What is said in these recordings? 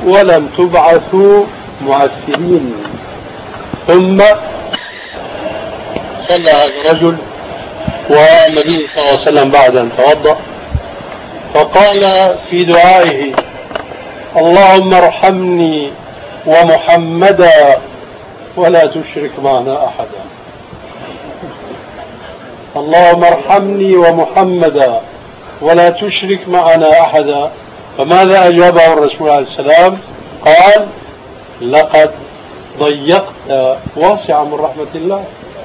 ولم تبعثوا معسرين. ثم صلى هذا الرجل والنبي صلى الله عليه وسلم بعد أن توضأ فقال في دعائه: اللهم ارحمني ومحمدا ولا تشرك معنا أحدا. اللهم ارحمني ومحمدا ولا تشرك معنا أحدا. فماذا أجابه الرسول عليه السلام؟ قال: لقد ضيقت واسعا من رحمة الله.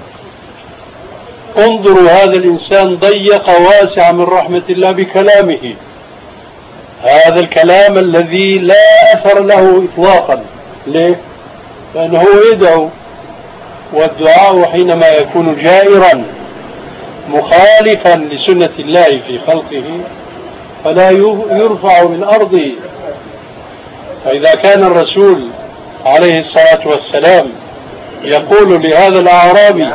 انظروا، هذا الإنسان ضيق واسعا من رحمة الله بكلامه، هذا الكلام الذي لا أثر له إطلاقا. ليه؟ لأنه يدعو، والدعاء حينما يكون جائرا مخالفا لسنة الله في خلقه فلا يرفع من أرضه. فإذا كان الرسول عليه الصلاة والسلام يقول لهذا الأعرابي: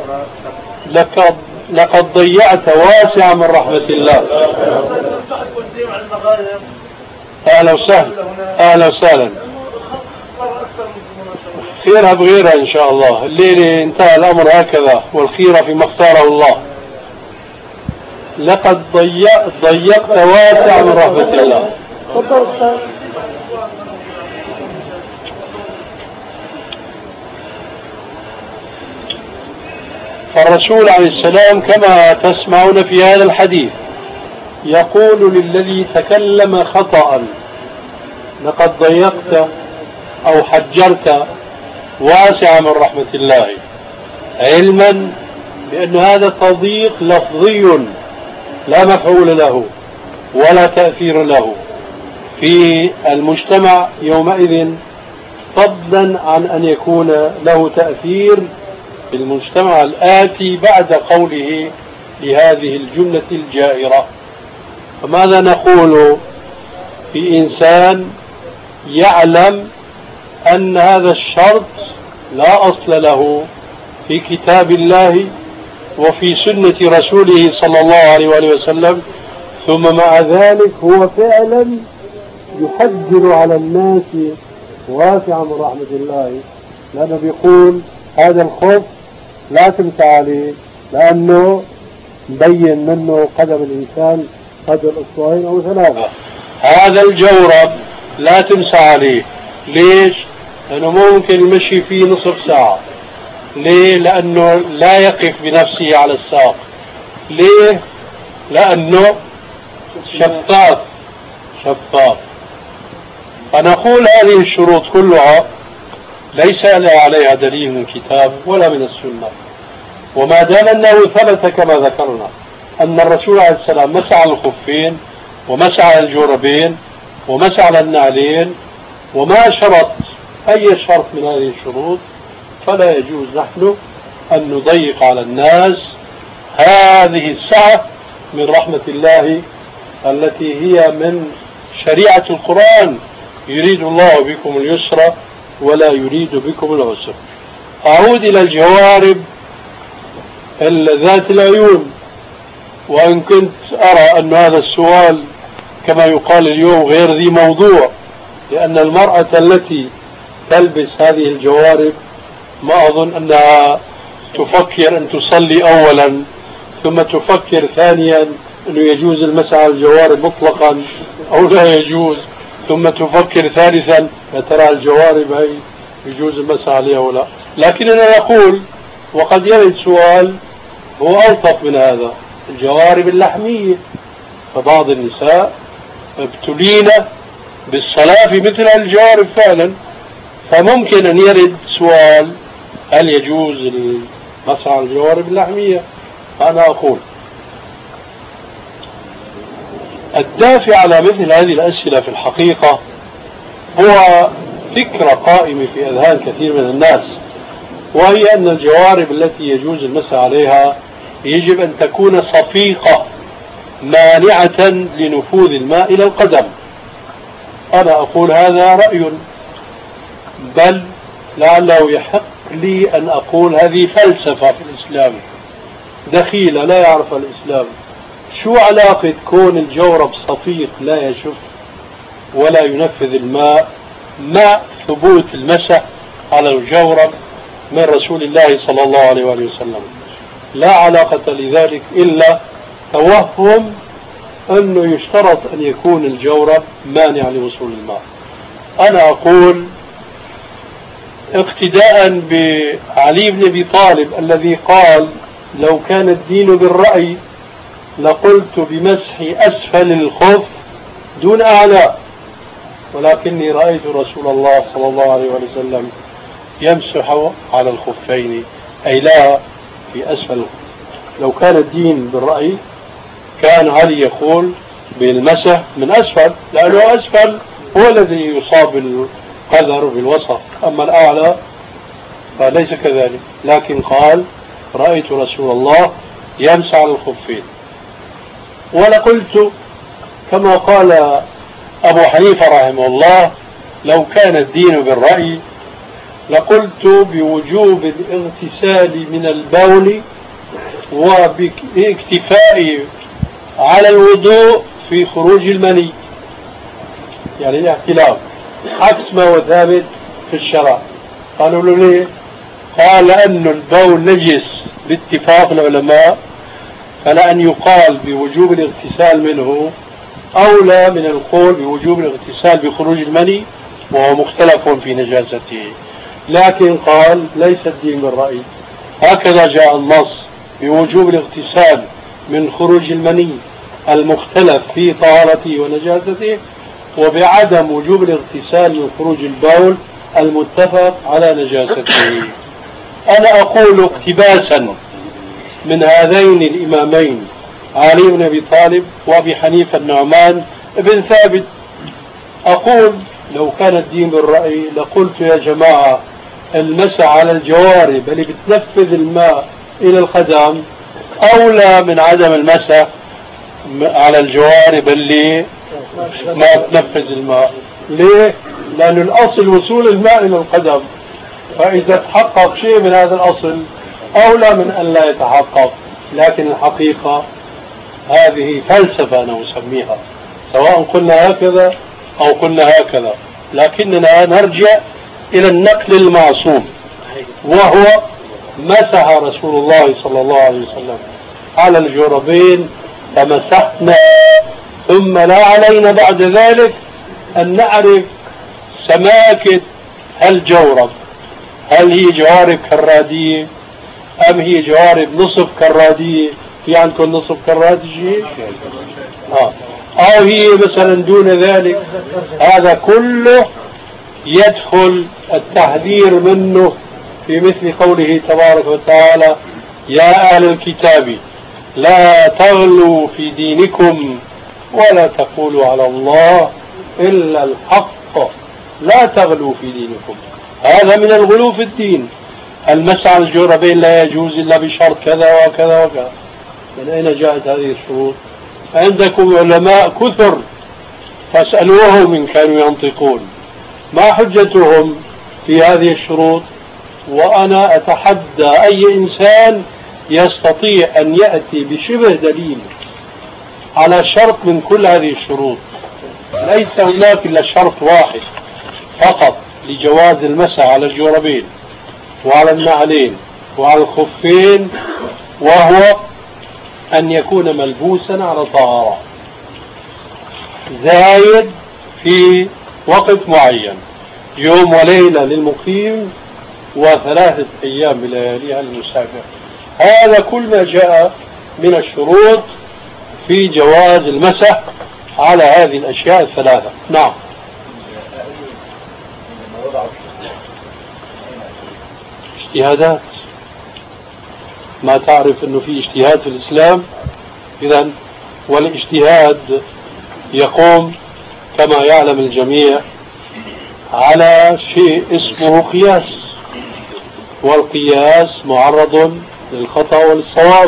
لقد ضيعت واسعا من رحمة الله. أهلا وسهلا، أهلا وسهلا. خيرها بغيرها إن شاء الله. الليلة انتهى الأمر هكذا، والخيرة فيما اختاره الله. لقد ضيقت واسعا من رحمة الله. فالرسول عليه السلام كما تسمعون في هذا الحديث يقول للذي تكلم خطأ: لقد ضيقت أو حجرت واسعا من رحمة الله، علما بأن هذا تضييق لفظي لا مفعول له ولا تأثير له في المجتمع يومئذ، فضلا عن أن يكون له تأثير في المجتمع الآتي بعد قوله لهذه الجملة الجائرة. فماذا نقول في إنسان يعلم أن هذا الشرط لا أصل له في كتاب الله وفي سنة رسوله صلى الله عليه وآله وسلم، ثم مع ذلك هو فعلا يحجر على الناس واسع من رحمة الله، لأنه بيقول هذا الخف لا تمسى عليه لأنه مبين منه قدم الإنسان قدر أسبوعين أو ثلاثة. هذا الجورب لا تمسى عليه. ليش؟ لأنه ممكن يمشي فيه نصف ساعة. ليه؟ لأنه لا يقف بنفسه على الساق. ليه؟ لأنه شفاف. فنقول هذه الشروط كلها ليس عليها دليل من الكتاب ولا من السنة، وما دام أنه ثبت كما ذكرنا أن الرسول عليه السلام مسح على الخفين ومسح على الجوربين ومسح على النعلين وما شرط أي شرط من هذه الشروط، فلا يجوز نحن أن نضيق على الناس هذه السعة من رحمة الله التي هي من شريعة القرآن: يريد الله بكم اليسر ولا يريد بكم العسر. أعود إلى الجوارب ذات العيون، وإن كنت أرى أن هذا السؤال كما يقال اليوم غير ذي موضوع، لأن المرأة التي تلبس هذه الجوارب ما أظن أنها تفكر أن تصلي أولا، ثم تفكر ثانيا أنه يجوز المسح على الجوارب مطلقا أو لا يجوز، ثم تفكر ثالثا يا ترى الجوارب هي يجوز المسح عليها ولا. لكننا نقول وقد يرد سؤال هو ألطف من هذا: الجوارب اللحمية، فبعض النساء ابتلين بالصلاة في مثل الجوارب فعلا، فممكن أن يرد سؤال: هل يجوز المسح على الجوارب اللحمية؟ أنا أقول الدافع على مثل هذه الأسئلة في الحقيقة هو فكرة قائمة في أذهان كثير من الناس، وهي أن الجوارب التي يجوز المسح عليها يجب أن تكون صفيقة مانعة لنفوذ الماء إلى القدم. أنا أقول هذا رأي، بل لعله يحق لي أن أقول هذه فلسفة في الإسلام دخيلة لا يعرف الإسلام. شو علاقة كون الجورب صفيق لا يشف ولا ينفذ الماء مع ثبوت المسح على الجورب من رسول الله صلى الله عليه وآله وسلم. لا علاقة لذلك إلا توهم أنه يشترط أن يكون الجورب مانع لوصول الماء. أنا أقول اقتداء بعلي بن أبي طالب الذي قال لو كان الدين بالرأي لقلت بمسح أسفل الخف دون أعلى، ولكني رأيت رسول الله صلى الله عليه وسلم يمسح على الخفين، أي لا في أسفل الخف. لو كان الدين بالرأي كان علي يقول بالمسح من أسفل، لأنه أسفل هو الذي يصاب القدر بالوسط، أما الأعلى فليس كذلك. لكن قال رأيت رسول الله يمسح على الخفين. ولقلت كما قال أبو حنيفة رحمه الله لو كان الدين بالرأي لقلت بوجوب الاغتسال من البول وباكتفاء على الوضوء في خروج المني، يعني الاختلاف عكس ما هو ثابت في الشرع. قالوا له ليه؟ قال أن البول نجس باتفاق العلماء، فلأن يقال بوجوب الاغتسال منه أولى من القول بوجوب الاغتسال بخروج المني وهو مختلف في نجاسته. لكن قال ليس الدين بالرأي، هكذا جاء النص بوجوب الاغتسال من خروج المني المختلف في طهارته ونجاسته، وبعدم وجوب الاغتسال من خروج البول المتفق على نجاسته. أنا أقول اقتباسا من هذين الإمامين علي بن أبي طالب وأبي حنيفة النعمان بن ثابت، أقول لو كان الدين بالرأي لقلت يا جماعة المسح على الجوارب اللي بتنفذ الماء إلى القدم أولى من عدم المسح على الجوارب اللي ما تنفذ الماء. ليه؟ لأن الأصل وصول الماء إلى القدم، فإذا تحقق شيء من هذا الأصل أولى من أن لا يتحقق. لكن الحقيقة هذه فلسفة أنا أسميها، سواء قلنا هكذا أو قلنا هكذا، لكننا نرجع إلى النقل المعصوم، وهو مسح رسول الله صلى الله عليه وسلم على الجوربين فمسحنا، ثم لا علينا بعد ذلك أن نعرف سماكة الجورب، هل هي جوارب كرادية أم هي جوارب نصف كرادية، في عندكم نصف كرادية أو هي مثلا دون ذلك. هذا كله يدخل التحذير منه في مثل قوله تبارك وتعالى يا أهل الكتاب لا تغلوا في دينكم ولا تقولوا على الله إلا الحق لا تغلوا في دينكم. هذا من الغلو في الدين. المسح على الجوربين لا يجوز إلا بشرط كذا وكذا وكذا. من أين جاءت هذه الشروط؟ عندكم علماء كثر فاسألوهم إن كانوا ينطقون ما حجتهم في هذه الشروط. وأنا أتحدى أي إنسان يستطيع أن يأتي بشبه دليل على شرط من كل هذه الشروط. ليس هناك إلا شرط واحد فقط لجواز المسح على الجوربين وعلى النعلين وعلى الخفين، وهو أن يكون ملبوسا على طهارة، زايد في وقت معين، يوم وليلة للمقيم وثلاثة أيام بلياليها للمسافر. هذا كل ما جاء من الشروط في جواز المسح على هذه الأشياء الثلاثة. نعم. اجتهادات، ما تعرف أنه في اجتهاد في الإسلام؟ إذن والاجتهاد يقوم كما يعلم الجميع على شيء اسمه قياس، والقياس معرض للخطأ والصواب.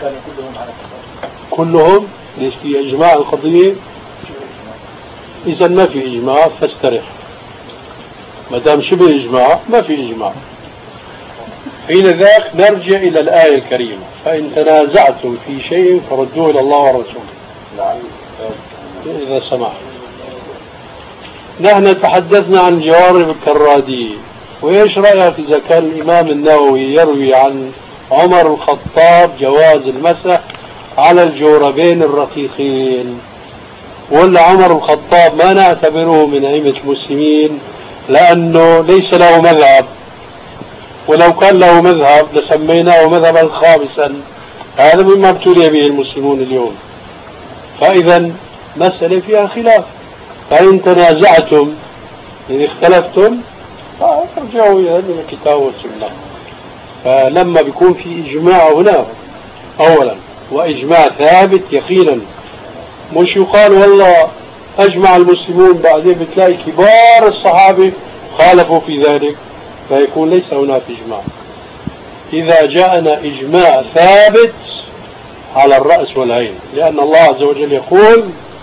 كلهم ليش في إجماع القضية؟ إذا ما في إجماع فاسترح، ما دام شبه إجماع ما في إجماع. حين ذاك نرجع إلى الآية الكريمة فإن تنازعتم في شيء فردوه إلى الله ورسوله إذا سمح. نحن تحدثنا عن جوارب الكرادي، وإيش رأيك إذا كان الإمام النووي يروي عن عمر الخطاب جواز المسح على الجوربين الرقيقين، ولا عمر الخطاب ما نعتبره من أئمة المسلمين لأنه ليس له مذهب، ولو كان له مذهب لسميناه مذهبا خامسا، هذا مما ابتلي به المسلمون اليوم. فإذا مسألة فيها خلاف، فإن تنازعتم إن اختلفتم فارجعوا إلى الكتاب والسنة. فلما بيكون في إجماع هنا أولا، وإجماع ثابت يقينا، مش يقال والله أجمع المسلمون بعدين بتلاقي كبار الصحابة خالفوا في ذلك، فيكون ليس هناك إجماع. إذا جاءنا إجماع ثابت على الرأس والعين، لأن الله عز وجل يقول: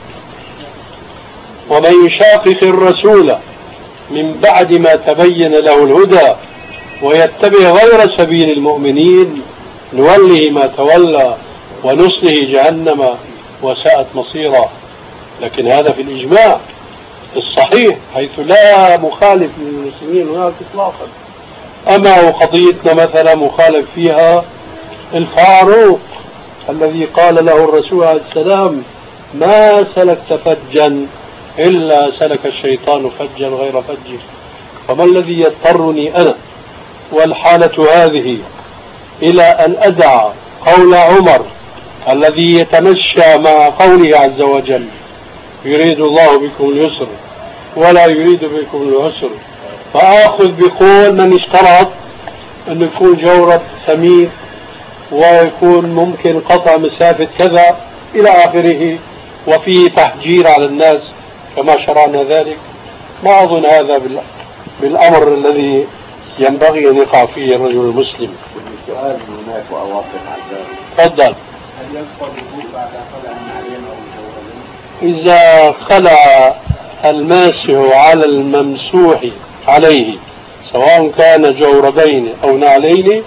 ومن يشاقق الرسول من بعد ما تبين له الهدى ويتبع غير سبيل المؤمنين نوله ما تولى ونصله جهنم وساءت مصيرا. لكن هذا في الإجماع الصحيح حيث لا مخالف للمسلمين هناك إطلاقا. أما قضيتنا مثلا مخالف فيها الفاروق الذي قال له الرسول عليه السلام: ما سلكت فجا إلا سلك الشيطان فجا غير فجه، فما الذي يضطرني أنا والحالة هذه إلى أن أدع قول عمر الذي يتمشى مع قوله عز وجل: يريد الله بكم اليسر ولا يريد بكم العسر، فآخذ بقول من اشترط أن يكون جورب سميك ويكون ممكن قطع مسافة كذا إلى آخره، وفيه تحجير على الناس كما شرعنا ذلك. ما أظن هذا بالأمر الذي ينبغي أن يقع فيه الرجل المسلم. السؤال هناك وأوافق على ذلك. تفضل. هل ينقض الوضوء بعد خلع النعلين أو الجوربين؟ إذا خلع الماسح على الممسوح عليه سواء كان جوربين أو نعلين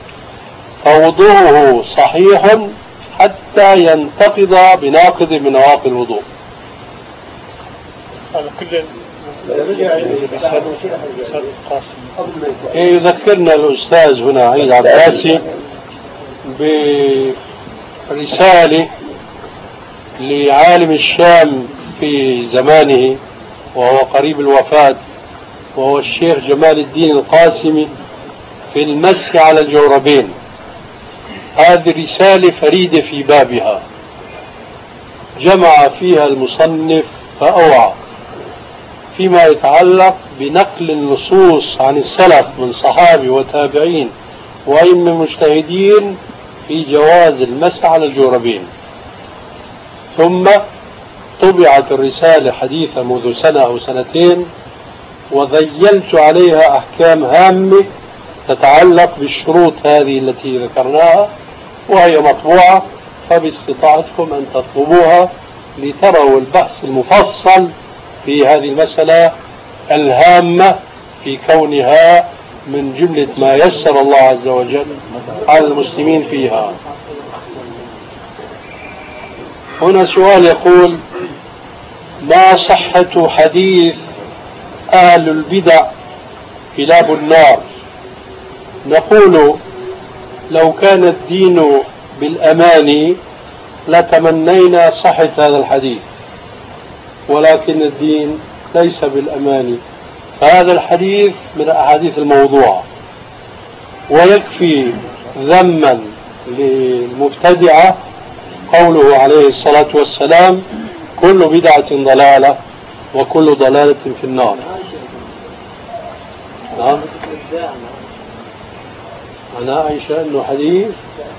فوضوءه صحيح حتى ينتقض بناقض من نواقض الوضوء. يذكرنا الأستاذ هنا عيد عباسي برسالة لعالم الشام في زمانه وهو قريب الوفاة، وهو الشيخ جمال الدين القاسمي، في المسح على الجوربين. هذه رسالة فريدة في بابها، جمع فيها المصنف فأوعى فيما يتعلق بنقل النصوص عن السلف من صحابة وتابعين وأئمة مجتهدين في جواز المسح على الجوربين. ثم طبعت الرسالة حديثة منذ سنة أو سنتين، وذيلت عليها أحكام هامة تتعلق بالشروط هذه التي ذكرناها، وهي مطبوعة، فباستطاعتكم أن تطلبوها لتروا البحث المفصل في هذه المسألة الهامة في كونها من جملة ما يسر الله عز وجل على المسلمين فيها. هنا سؤال يقول: ما صحة حديث أهل البدع كلاب النار؟ نقول: لو كان الدين بالأماني لتمنينا صحة هذا الحديث، ولكن الدين ليس بالأماني، فهذا الحديث من الأحاديث الموضوعة. ويكفي ذما للمبتدعة قوله عليه الصلاة والسلام: كل بدعة ضلالة وكل ضلالة في النار. نعم، أنا عائشة أنه حديث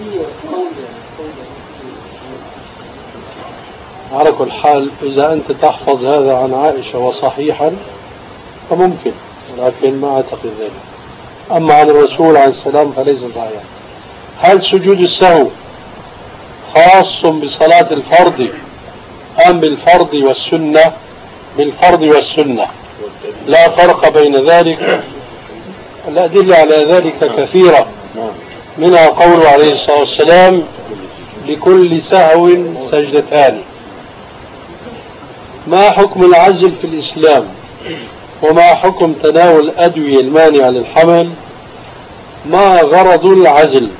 على كل حال. إذا أنت تحفظ هذا عن عائشة وصحيحا فممكن، لكن ما أعتقد ذلك. أما عن الرسول عليه السلام فليس صحيحا. هل سجود السهو خاص بصلاة الفرض أم بالفرض والسنة؟ بالفرض والسنة، لا فرق بين ذلك. الأدلة على ذلك كثيرة، منها قوله عليه الصلاة والسلام: لكل سهو سجدتان. ما حكم العزل في الإسلام؟ وما حكم تناول الأدوية المانعة للحمل؟ ما غرض العزل؟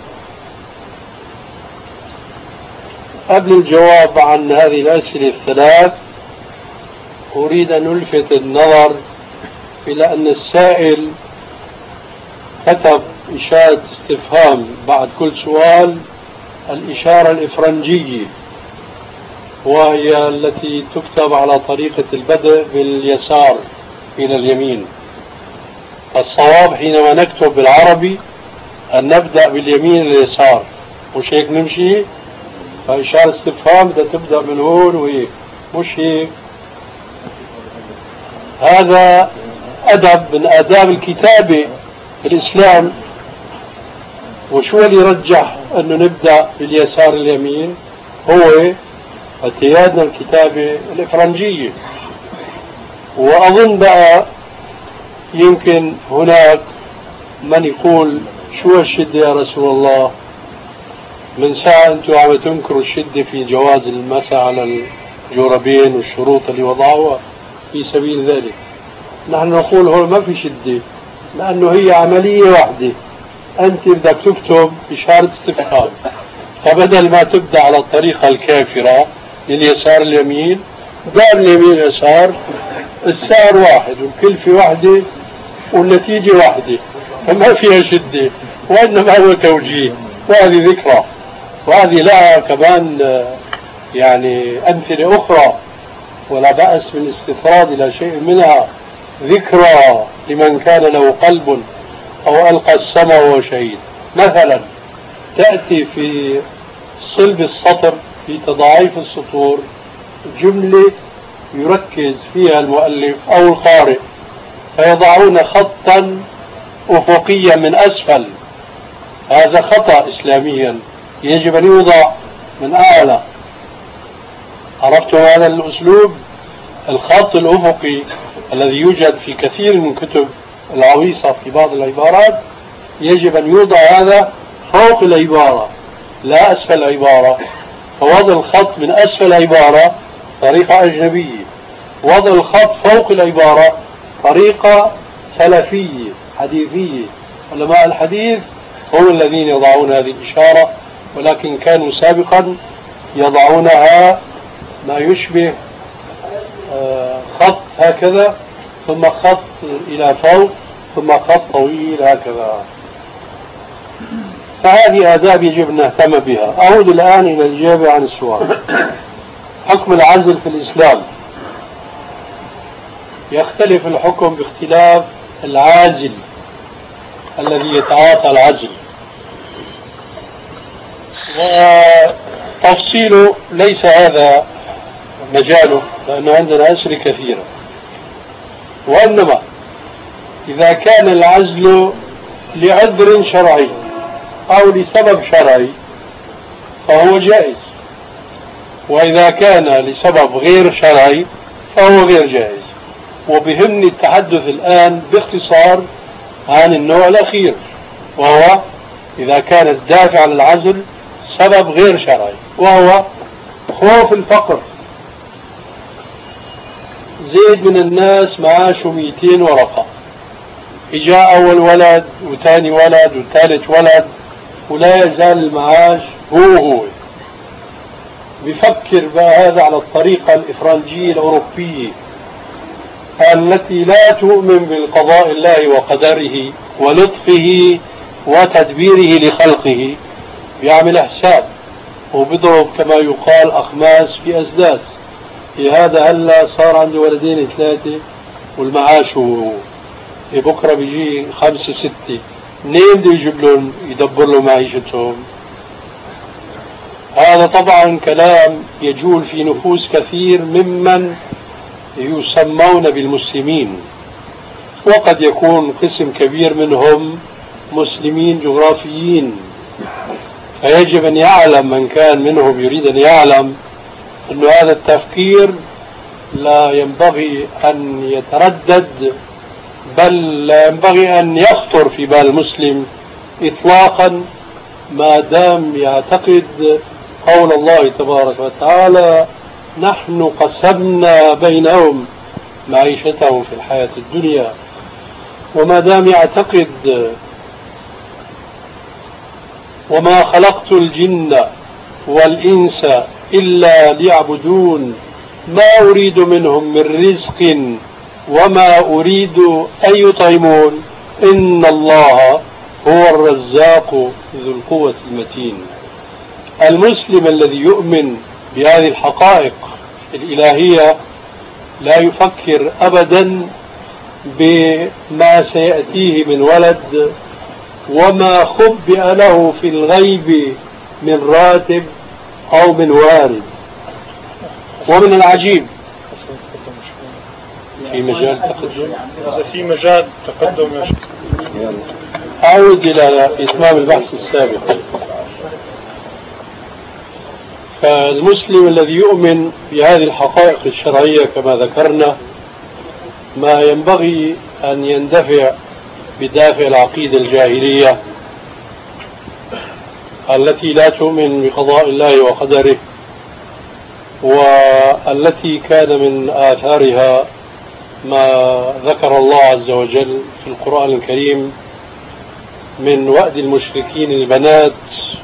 قبل الجواب عن هذه الأسئلة الثلاث أريد أن ألفت النظر إلى أن السائل كتب إشارة استفهام بعد كل سؤال، الإشارة الإفرنجية، وهي التي تكتب على طريقة البدء باليسار إلى اليمين. الصواب حينما نكتب بالعربي أن نبدأ باليمين لليسار، مش هيك نمشي؟ فإشارة استفهام بدها تبدأ من هون وهيك، مش هيك؟ هذا أدب من آداب الكتابة في الإسلام. وشو اللي يرجح أنه نبدأ باليسار اليمين؟ هو اعتيادنا الكتابة الإفرنجية. وأظن بقى يمكن هناك من يقول شو الشدة يا رسول الله؟ من ساعة أنتم عم تنكروا الشدة في جواز المسح على الجوربين والشروط اللي وضعوها في سبيل ذلك. نحن نقول هو ما في شدة، لأنه هي عملية واحدة. أنت بدك تكتب إشارة استفهام، فبدل ما تبدأ على الطريقة الكافرة لليسار اليمين، دار اليمين اليسار، السعر واحد والكلفة واحدة والنتيجة واحدة، فما فيها شدة، وإنما هو توجيه. وهذه ذكرى، وهذه لها كمان يعني أمثلة أخرى، ولا بأس بالاستطراد إلى شيء منها. ذكرى لمن كان له قلب أو ألقى السمع وهو شهيد. مثلا تأتي في صلب السطر في تضاعيف السطور جملة يركز فيها المؤلف أو القارئ، فيضعون خطا أفقيا من أسفل. هذا خطأ إسلاميا، يجب أن يوضع من أعلى. عرفتم هذا الأسلوب؟ الخط الأفقي الذي يوجد في كثير من كتب العويصة في بعض العبارات يجب أن يوضع هذا فوق العبارة لا أسفل العبارة. فوضع الخط من أسفل العبارة طريقة أجنبية، وضع الخط فوق العبارة طريقة سلفية حديثية. علماء الحديث هم الذين يضعون هذه الإشارة، ولكن كانوا سابقا يضعونها ما يشبه خط هكذا، ثم خط إلى فوق، ثم خط طويل هكذا. فهذه آداب يجب أن نهتم بها. أعود الآن إلى الإجابة عن السؤال. حكم العزل في الإسلام. يختلف الحكم باختلاف العازل الذي يتعاطى العزل، وتفصيله ليس هذا مجاله، لأنه عندنا أسئلة كثيرة. وإنما إذا كان العزل لعذر شرعي أو لسبب شرعي فهو جائز، وإذا كان لسبب غير شرعي فهو غير جائز. وبهمني التحدث الآن باختصار عن النوع الأخير، وهو إذا كان الدافع للعزل سبب غير شرعي، وهو خوف الفقر. زيد من الناس معاشه 200 ورقة، إجاء أول ولد وثاني ولد وثالث ولد ولا يزال المعاش هو. بفكر بقى هذا على الطريقة الإفرنجية الأوروبية التي لا تؤمن بالقضاء الله وقدره ولطفه وتدبيره لخلقه. بيعمل حساب وبضرب كما يقال أخماس في أسداس. في هذا هلا صار عندي ولدين 3 والمعاش هو بكرة بيجي 5 6، منين بده يجيب لهم يدبر لهم معيشتهم؟ هذا طبعا كلام يجول في نفوس كثير ممن يسمون بالمسلمين، وقد يكون قسم كبير منهم مسلمين جغرافيين. فيجب أن يعلم من كان منهم يريد أن يعلم أن هذا التفكير لا ينبغي أن يتردد، بل لا ينبغي أن يخطر في بال المسلم إطلاقا، ما دام يعتقد قول الله تبارك وتعالى: نحن قسمنا بينهم معيشتهم في الحياة الدنيا. وما دام يعتقد وما خلقت الجن والإنس إلا ليعبدون ما أريد منهم من رزق وما أريد أن يطعمون إن الله هو الرزاق ذو القوة المتين. المسلم الذي يؤمن بهذه الحقائق الإلهية لا يفكر أبدا بما سيأتيه من ولد وما خبئ له في الغيب من راتب أو من وارد. ومن العجيب في مجال تقدم، إذا في مجال تقدم يا شيخ. أعود إلى إتمام البحث السابق. فالمسلم الذي يؤمن بهذه الحقائق الشرعية كما ذكرنا ما ينبغي أن يندفع بدافع العقيدة الجاهلية التي لا تؤمن بقضاء الله وقدره، والتي كان من آثارها ما ذكر الله عز وجل في القرآن الكريم من وأد المشركين البنات.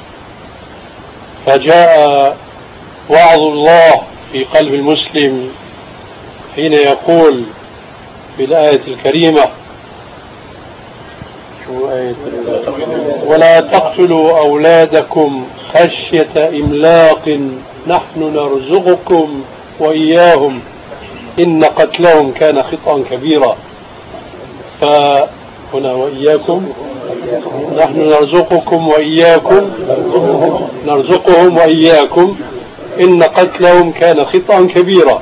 فجاء وعظ الله في قلب المسلم حين يقول في الآية الكريمة: ولا تقتلوا أولادكم خشية إملاق نحن نرزقكم وإياهم إن قتلهم كان خطأ كبيرا. فهنا وإياكم نحن نرزقكم وإياكم نرزقهم وإياكم إن قتلهم كان خطأ كبيرا.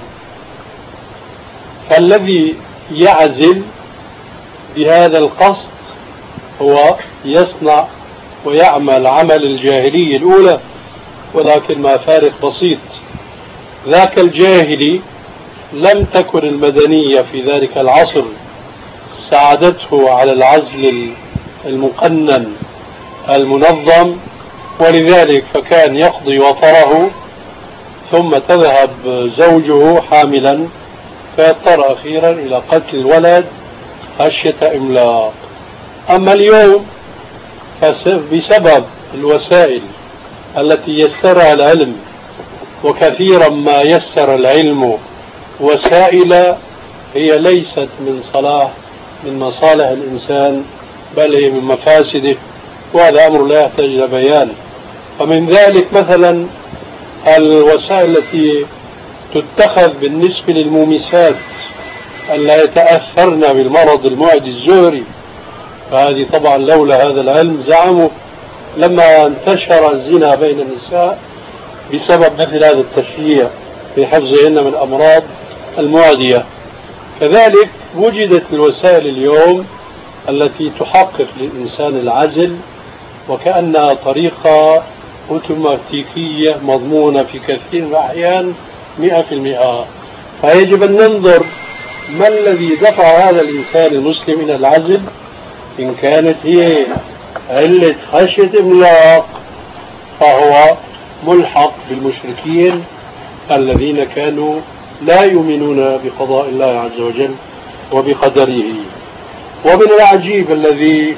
فالذي يعزل بهذا القصد هو يصنع ويعمل عمل الجاهلية الأولى، ولكن مع فارق بسيط. ذاك الجاهلي لم تكن المدنية في ذلك العصر ساعدته على العزل المقنن المنظم، ولذلك فكان يقضي وطره ثم تذهب زوجه حاملا فيضطر أخيرا إلى قتل الولد خشية إملاق. أما اليوم فبسبب الوسائل التي يسرها العلم، وكثيرا ما يسر العلم وسائل هي ليست من مصالح الإنسان بل هي من مفاسده، وهذا أمر لا يحتاج إلى بيان. فمن ذلك مثلا الوسائل التي تتخذ بالنسبة للمومسات ألا يتأثرن بالمرض المعدي الزهري، فهذه طبعا لولا هذا العلم زعموا لما انتشر الزنا بين النساء بسبب مثل هذا التشريع في حفظهن من الأمراض المعدية. كذلك وجدت الوسائل اليوم التي تحقق للإنسان العزل وكأنها طريقة أوتوماتيكية مضمونة في كثير من الأحيان 100%. فيجب أن ننظر ما الذي دفع هذا الإنسان المسلم إلى العزل. إن كانت هي علة خشية إملاق فهو ملحق بالمشركين الذين كانوا لا يؤمنون بقضاء الله عز وجل وبقدره. ومن العجيب الذي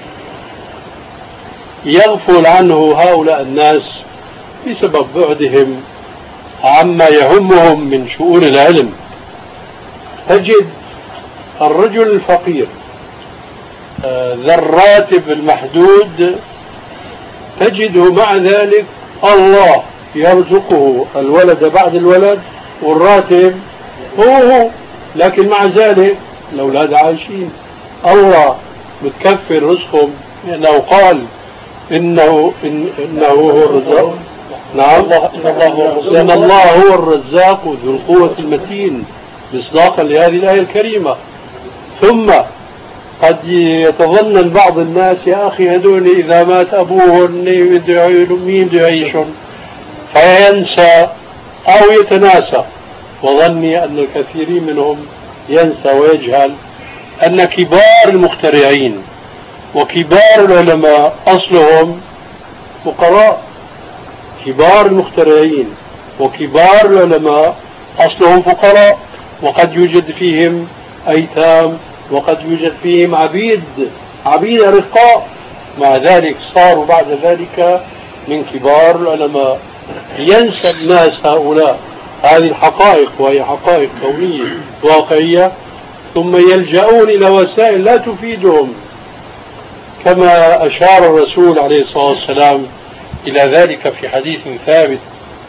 يغفل عنه هؤلاء الناس بسبب بعدهم عما يهمهم من شؤون العلم، تجد الرجل الفقير ذا الراتب المحدود تجده مع ذلك الله يرزقه الولد بعد الولد والراتب هو، لكن مع ذلك الأولاد عايشين. الله متكفل رزقهم لأنه قال إنه هو الرزاق. نعم، إن الله هو الرزاق ذو القوة المتين مصداقا لهذه الآية الكريمة. ثم قد يتظنن بعض الناس يا أخي هذول إذا مات أبوهن مين يعيشون، فينسى أو يتناسى. وظني أن الكثيرين منهم ينسى ويجهل أن كبار المخترعين وكبار العلماء أصلهم فقراء. كبار المخترعين وكبار العلماء أصلهم فقراء، وقد يوجد فيهم أيتام وقد يوجد فيهم عبيد رقاء، مع ذلك صاروا بعد ذلك من كبار العلماء. ينسى الناس هؤلاء هذه الحقائق، وهي حقائق كونية واقعية، ثم يلجؤون إلى وسائل لا تفيدهم، كما أشار الرسول عليه الصلاة والسلام إلى ذلك في حديث ثابت.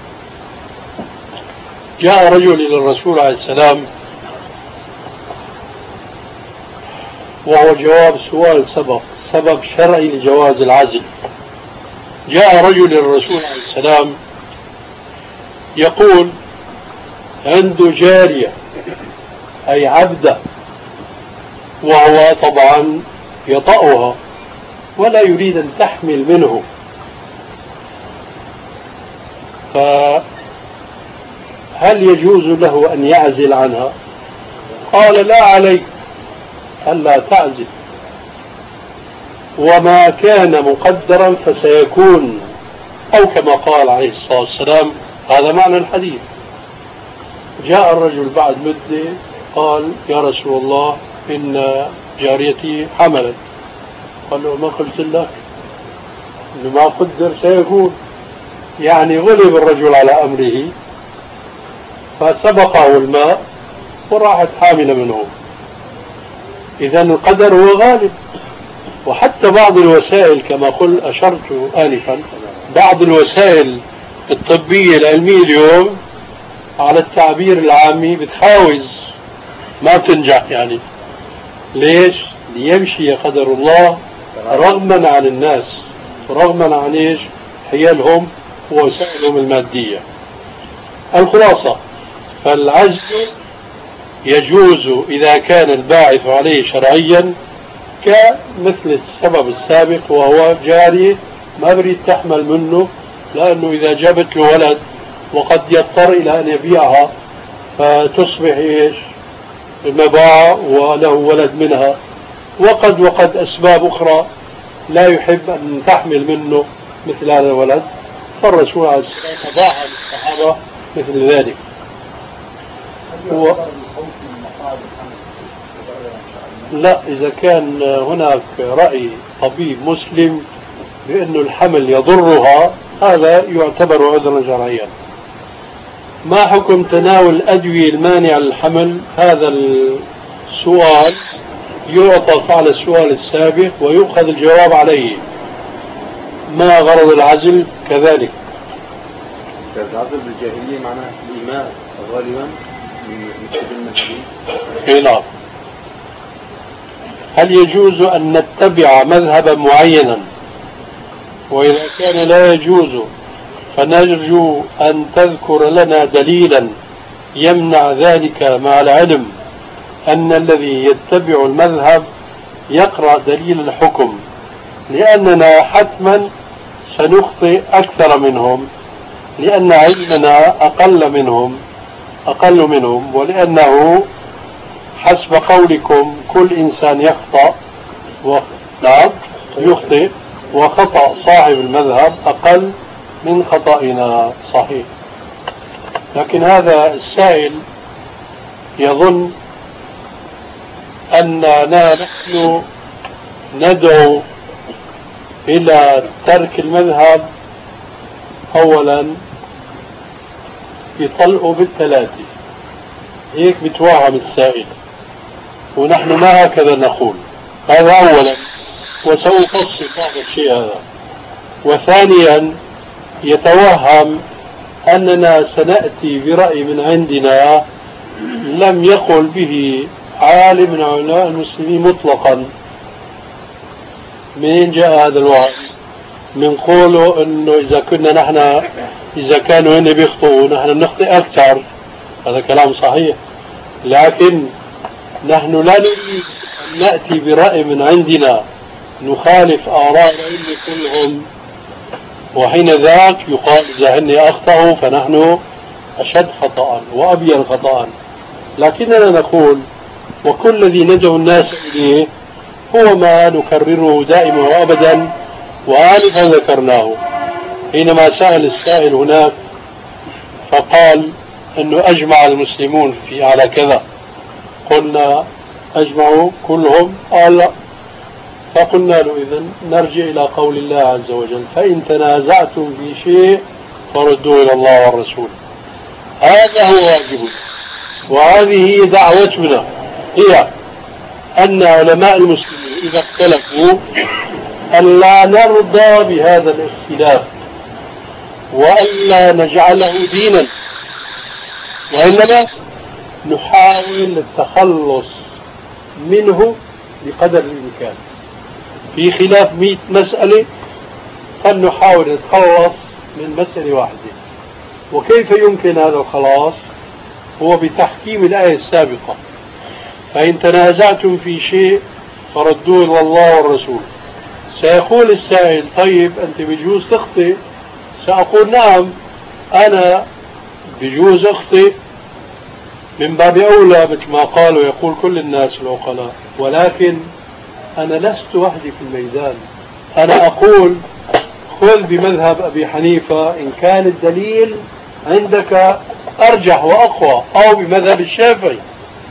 جاء رجل إلى الرسول عليه السلام، وهو جواب سؤال سبب شرعي لجواز العزل. جاء رجل إلى الرسول عليه السلام يقول عنده جارية أي عبدة، وهو طبعا يطأها ولا يريد أن تحمل منه، فهل يجوز له أن يعزل عنها؟ قال لا عليك ألا تعزل، وما كان مقدرا فسيكون، أو كما قال عليه الصلاة والسلام. هذا معنى الحديث. جاء الرجل بعد مدة قال يا رسول الله إن جاريتي حملت. قال له ما قلت لك إنه ما قدر سيكون؟ يعني غلب الرجل على أمره فسبقه الماء وراحت حاملة منه. إذا القدر هو غالب. وحتى بعض الوسائل كما قل أشرت آنفا، بعض الوسائل الطبية العلمية اليوم على التعبير العامي بتخاوز، ما بتنجح. يعني ليش؟ ليمشي قدر الله رغما عن الناس، رغما عن ايش؟ حيلهم ووسائلهم المادية. الخلاصة، فالعزل يجوز إذا كان الباعث عليه شرعيا، كمثل السبب السابق وهو جارية ما بريد تحمل منه، لأنه إذا جابت له ولد وقد يضطر إلى أن يبيعها فتصبح إيش؟ مباعة وله ولد منها، وقد أسباب أخرى لا يحب أن تحمل منه مثل هذا الولد، فالرسول عليه الصلاة والسلام أباح للصحابة مثل ذلك. لا، إذا كان هناك رأي طبيب مسلم بأن الحمل يضرها هذا يعتبر عذرا شرعيا. ما حكم تناول الأدوية المانعة للحمل؟ هذا السؤال يعطف على السؤال السابق ويؤخذ الجواب عليه. ما غرض العزل كذلك؟ العزل بالجاهلية معناه الإيمان غالبا نعم. هل يجوز أن نتبع مذهبا معينا، وإذا كان لا يجوز فنرجو أن تذكر لنا دليلا يمنع ذلك، مع العلم أن الذي يتبع المذهب يقرأ دليل الحكم، لأننا حتما سنخطئ أكثر منهم، لأن علمنا أقل منهم، ولأنه حسب قولكم كل إنسان يخطأ يخطئ، وخطأ صاحب المذهب أقل من خطأنا. صحيح. لكن هذا السائل يظن أننا نحن ندعو إلى ترك المذهب. أولا يطلقوا بالثلاثة، هيك بتوهم السائل، ونحن ما هكذا نقول. هذا أولا، وسأفصل بعض الشيء هذا. وثانيا يتوهم أننا سنأتي برأي من عندنا لم يقل به عالم من علماء المسلمين مطلقا. منين جاء هذا الوهم؟ من قوله انه اذا كانوا هن بيخطئوا نحن بنخطئ اكثر. هذا كلام صحيح، لكن نحن لا نريد ان ناتي براي من عندنا نخالف اراء العلم كلهم، وحين ذاك يقال اذا هن اخطاوا فنحن اشد خطا وابين خطا. لكننا نقول وكل الذي ندعو الناس اليه هو ما نكرره دائما وابدا، وآنفا ذكرناه. حينما سأل السائل هناك فقال أنه أجمع المسلمون على كذا، قلنا أجمعوا كلهم؟ قال لا. فقلنا له إذن نرجع إلى قول الله عز وجل فإن تنازعتم في شيء فردوه إلى الله والرسول. هذا هو واجبنا، وهذه دعوتنا، هي أن علماء المسلمين إذا اختلفوا ألا نرضى بهذا الاختلاف وألا نجعله دينا، وإنما نحاول التخلص منه بقدر الإمكان. في خلاف 100 مسألة فلنحاول نتخلص من مسألة واحدة. وكيف يمكن هذا الخلاص؟ هو بتحكيم الآية السابقة فإن تنازعتم في شيء فردوه إلى الله والرسول. سيقول السائل طيب أنت بجوز تخطئ؟ سأقول نعم أنا بجوز أخطئ من باب أولى مثل ما قالوا يقول كل الناس العقلاء، ولكن أنا لست وحدي في الميدان. أنا أقول خذ بمذهب أبي حنيفة إن كان الدليل عندك أرجح وأقوى، أو بمذهب الشافعي.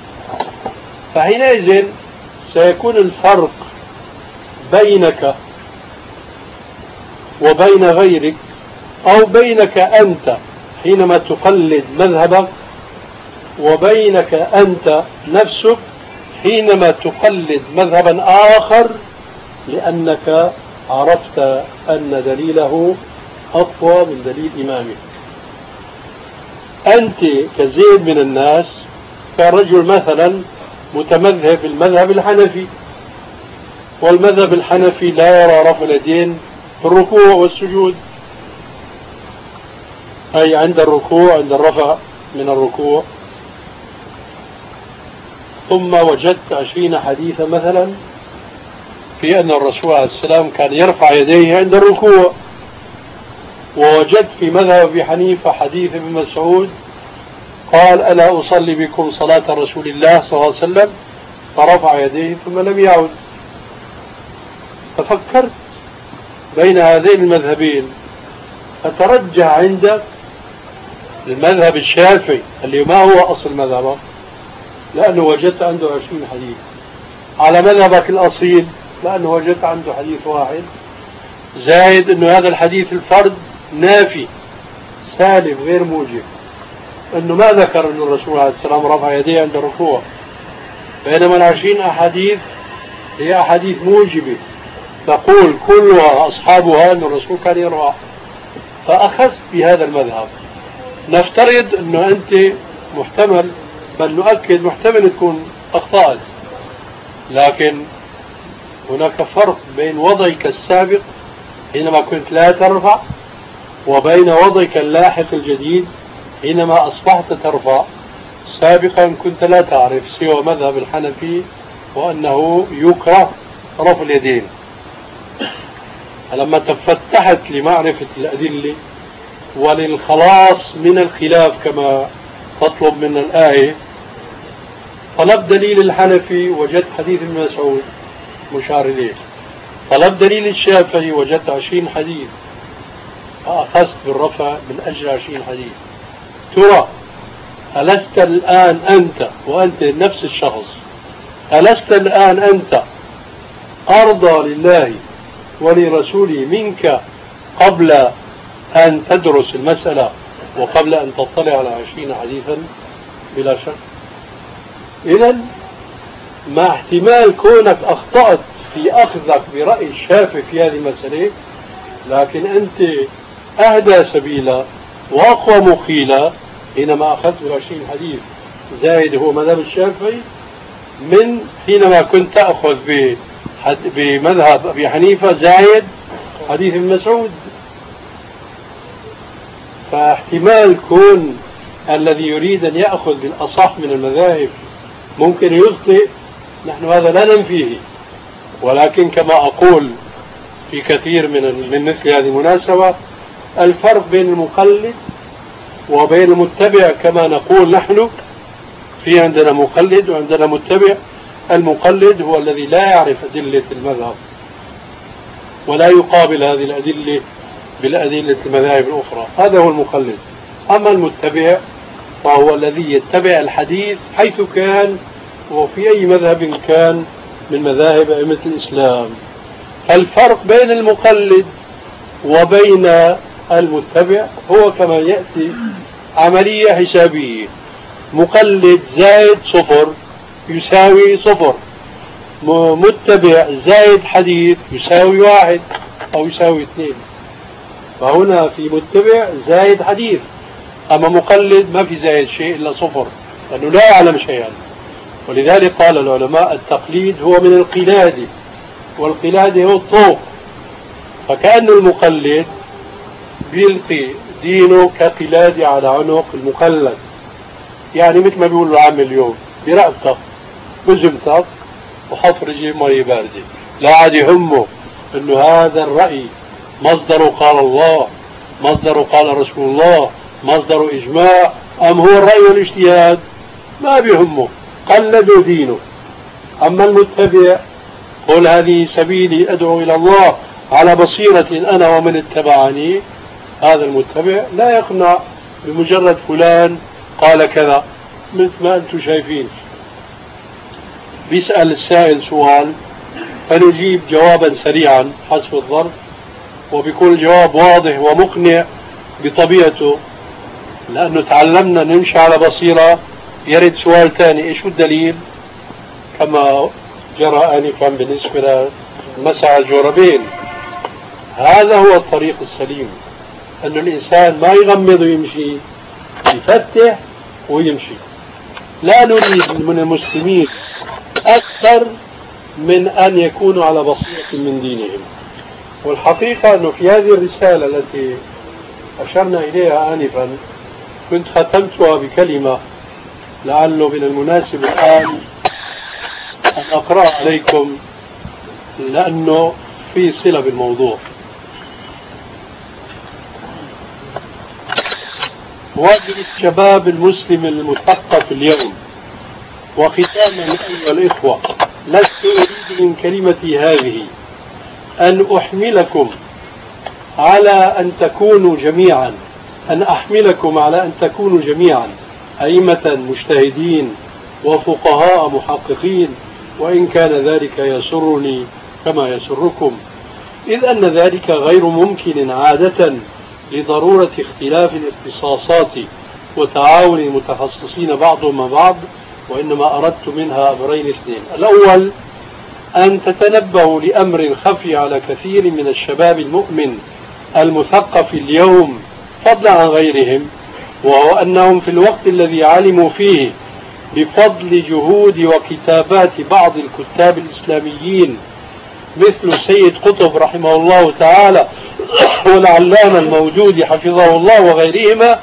فحينئذ سيكون الفرق بينك وبين غيرك أو بينك أنت حينما تقلد مذهبك وبينك أنت نفسك حينما تقلد مذهبا آخر، لأنك عرفت أن دليله أقوى من دليل إمامك. أنت كزيد من الناس كرجل مثلا متمذهب بالمذهب الحنفي، والمذهب الحنفي لا يرى رفع اليدين في الركوع والسجود، أي عند الركوع، عند الرفع من الركوع. ثم وجدت 20 حديثا مثلا في أن الرسول عليه السلام كان يرفع يديه عند الركوع، ووجدت في مذهب أبي حنيفة حديث ابن مسعود قال ألا أصلي بكم صلاة رسول الله صلى الله عليه وسلم، فرفع يديه ثم لم يعد. ففكرت بين هذين المذهبين، فترجح عندك المذهب الشافعي اللي ما هو أصل مذهبه، لأنه وجدت عنده 20 حديث، على مذهبك الأصيل لأنه وجدت عنده حديث واحد، زائد أنه هذا الحديث الفرد نافي سالب غير موجب، أنه ما ذكر أن الرسول عليه السلام رفع يديه عند الركوع، بينما 20 أحاديث هي أحاديث موجبة تقول كلها أصحابها أن الرسول كان يرفع. فأخذت بهذا المذهب. نفترض أنه أنت محتمل، بل نؤكد محتمل تكون أخطأت، لكن هناك فرق بين وضعك السابق حينما كنت لا ترفع وبين وضعك اللاحق الجديد حينما أصبحت ترفع. سابقا كنت لا تعرف سوى مذهب الحنفي وأنه يكره رفع اليدين. لما تفتحت لمعرفة الأدلة وللخلاص من الخلاف كما تطلب من الآية، طلب دليل الحنفي وجدت حديث ابن مسعود مشار إليه، طلب دليل الشافعي وجدت 20 حديث، فأخذت بالرفع من أجل 20 حديث. ترى ألست الآن أنت وأنت نفس الشخص، ألست الآن أنت أرضى لله ولرسوله منك قبل أن تدرس المسألة وقبل أن تطلع على 20 حديثا؟ بلا شك. إذن مع احتمال كونك أخطأت في أخذك برأي الشافعي في هذه المسألة، لكن أنت أهدى سبيلا وأقوى مقيلا حينما أخذت ب20 حديث زائد هو مذهب الشافعي من حينما كنت تأخذ بمذهب أبي حنيفة زائد حديث ابن مسعود. فاحتمال كون الذي يريد أن يأخذ بالأصح من المذاهب ممكن يخطئ، نحن هذا لا ننفيه، ولكن كما أقول في كثير من مثل هذه المناسبة، الفرق بين المقلد وبين المتبع كما نقول نحن، في عندنا مقلد وعندنا متبع. المقلد هو الذي لا يعرف أدلة المذهب ولا يقابل هذه الأدلة بالأدلة المذاهب الأخرى، هذا هو المقلد. أما المتبع فهو الذي يتبع الحديث حيث كان وفي أي مذهب كان من مذاهب أئمة الإسلام. الفرق بين المقلد وبين المتبع هو كما يأتي عملية حسابية. مقلد زائد صفر يساوي صفر، متبع زائد حديث يساوي واحد أو يساوي اثنين. فهنا في متبع زائد حديث، أما مقلد ما في زائد شيء إلا صفر لأنه لا يعلم شيئا. ولذلك قال العلماء التقليد هو من القلادة، والقلادة هو الطوق. فكأن المقلد بيلقي دينه كقلادة على عنق المقلد، يعني مثل ما بيقولوا العام اليوم برقبتك بزمتك وحط رجل مي باردة، لا عاد يهمه انه هذا الرأي مصدره قال الله، مصدره قال رسول الله، مصدره إجماع أم هو الرأي والاجتهاد، ما بيهمه، قلدوا دينه. أما المتبع قل هذه سبيلي أدعو إلى الله على بصيرة أنا ومن اتبعني، هذا المتبع لا يقنع بمجرد فلان قال كذا. مثل ما أنتم شايفين بيسأل السائل سؤال فنجيب جوابا سريعا حسب الظرف، وبيكون الجواب واضح ومقنع بطبيعته، لأنه تعلمنا نمشي على بصيرة. يرد سؤال ثاني إيش الدليل، كما جرى آنفا بالنسبة لمسح الجوربين. هذا هو الطريق السليم، أن الإنسان ما يغمض ويمشي، يفتح ويمشي. لا نريد من المسلمين أكثر من أن يكونوا على بصيرة من دينهم. والحقيقة أنه في هذه الرسالة التي أشرنا إليها آنفا كنت ختمتها بكلمة لعله من المناسب الآن أن أقرأ عليكم لأنه في صلة بالموضوع. واجب الشباب المسلم المثقف اليوم. وختاما أيها الإخوة، لست أريد من كلمتي هذه أن أحملكم على أن تكونوا جميعا، أن أحملكم على أن تكونوا جميعا أئمة مجتهدين وفقهاء محققين، وإن كان ذلك يسرني كما يسركم، إذ أن ذلك غير ممكن عادة لضرورة اختلاف الاختصاصات وتعاون المتخصصين بعضهم مع بعض، وإنما أردت منها أمرين اثنين. الأول أن تتنبهوا لأمر خفي على كثير من الشباب المؤمن المثقف اليوم فضلا عن غيرهم، وهو أنهم في الوقت الذي علموا فيه بفضل جهود وكتابات بعض الكتاب الإسلاميين مثل سيد قطب رحمه الله تعالى والعلامة الموجود حفظه الله وغيرهما،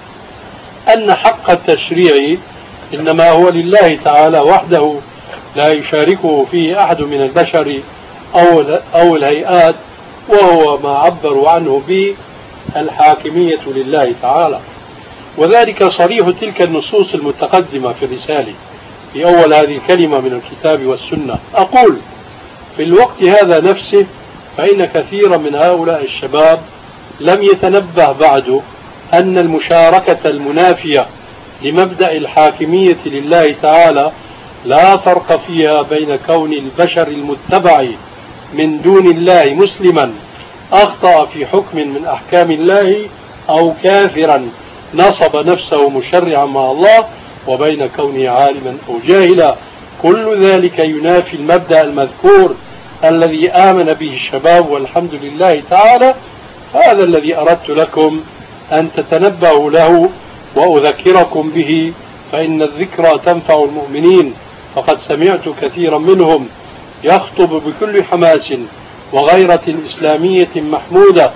أن حق التشريع إنما هو لله تعالى وحده لا يشاركه فيه أحد من البشر أو الهيئات، وهو ما عبروا عنه بالحاكمية لله تعالى. وذلك صريح تلك النصوص المتقدمة في الرسالة في أول هذه الكلمة من الكتاب والسنة. أقول في الوقت هذا نفسه فإن كثيرا من هؤلاء الشباب لم يتنبه بعد أن المشاركة المنافية لمبدأ الحاكمية لله تعالى لا فرق فيها بين كون البشر المتبع من دون الله مسلما أخطأ في حكم من أحكام الله أو كافرا نصب نفسه مشرعا مع الله، وبين كونه عالما أو جاهلا. كل ذلك ينافي المبدأ المذكور الذي آمن به الشباب والحمد لله تعالى. هذا الذي أردت لكم أن تتنبهوا له وأذكركم به، فإن الذكرى تنفع المؤمنين. فقد سمعت كثيرا منهم يخطب بكل حماس وغيرة إسلامية محمودة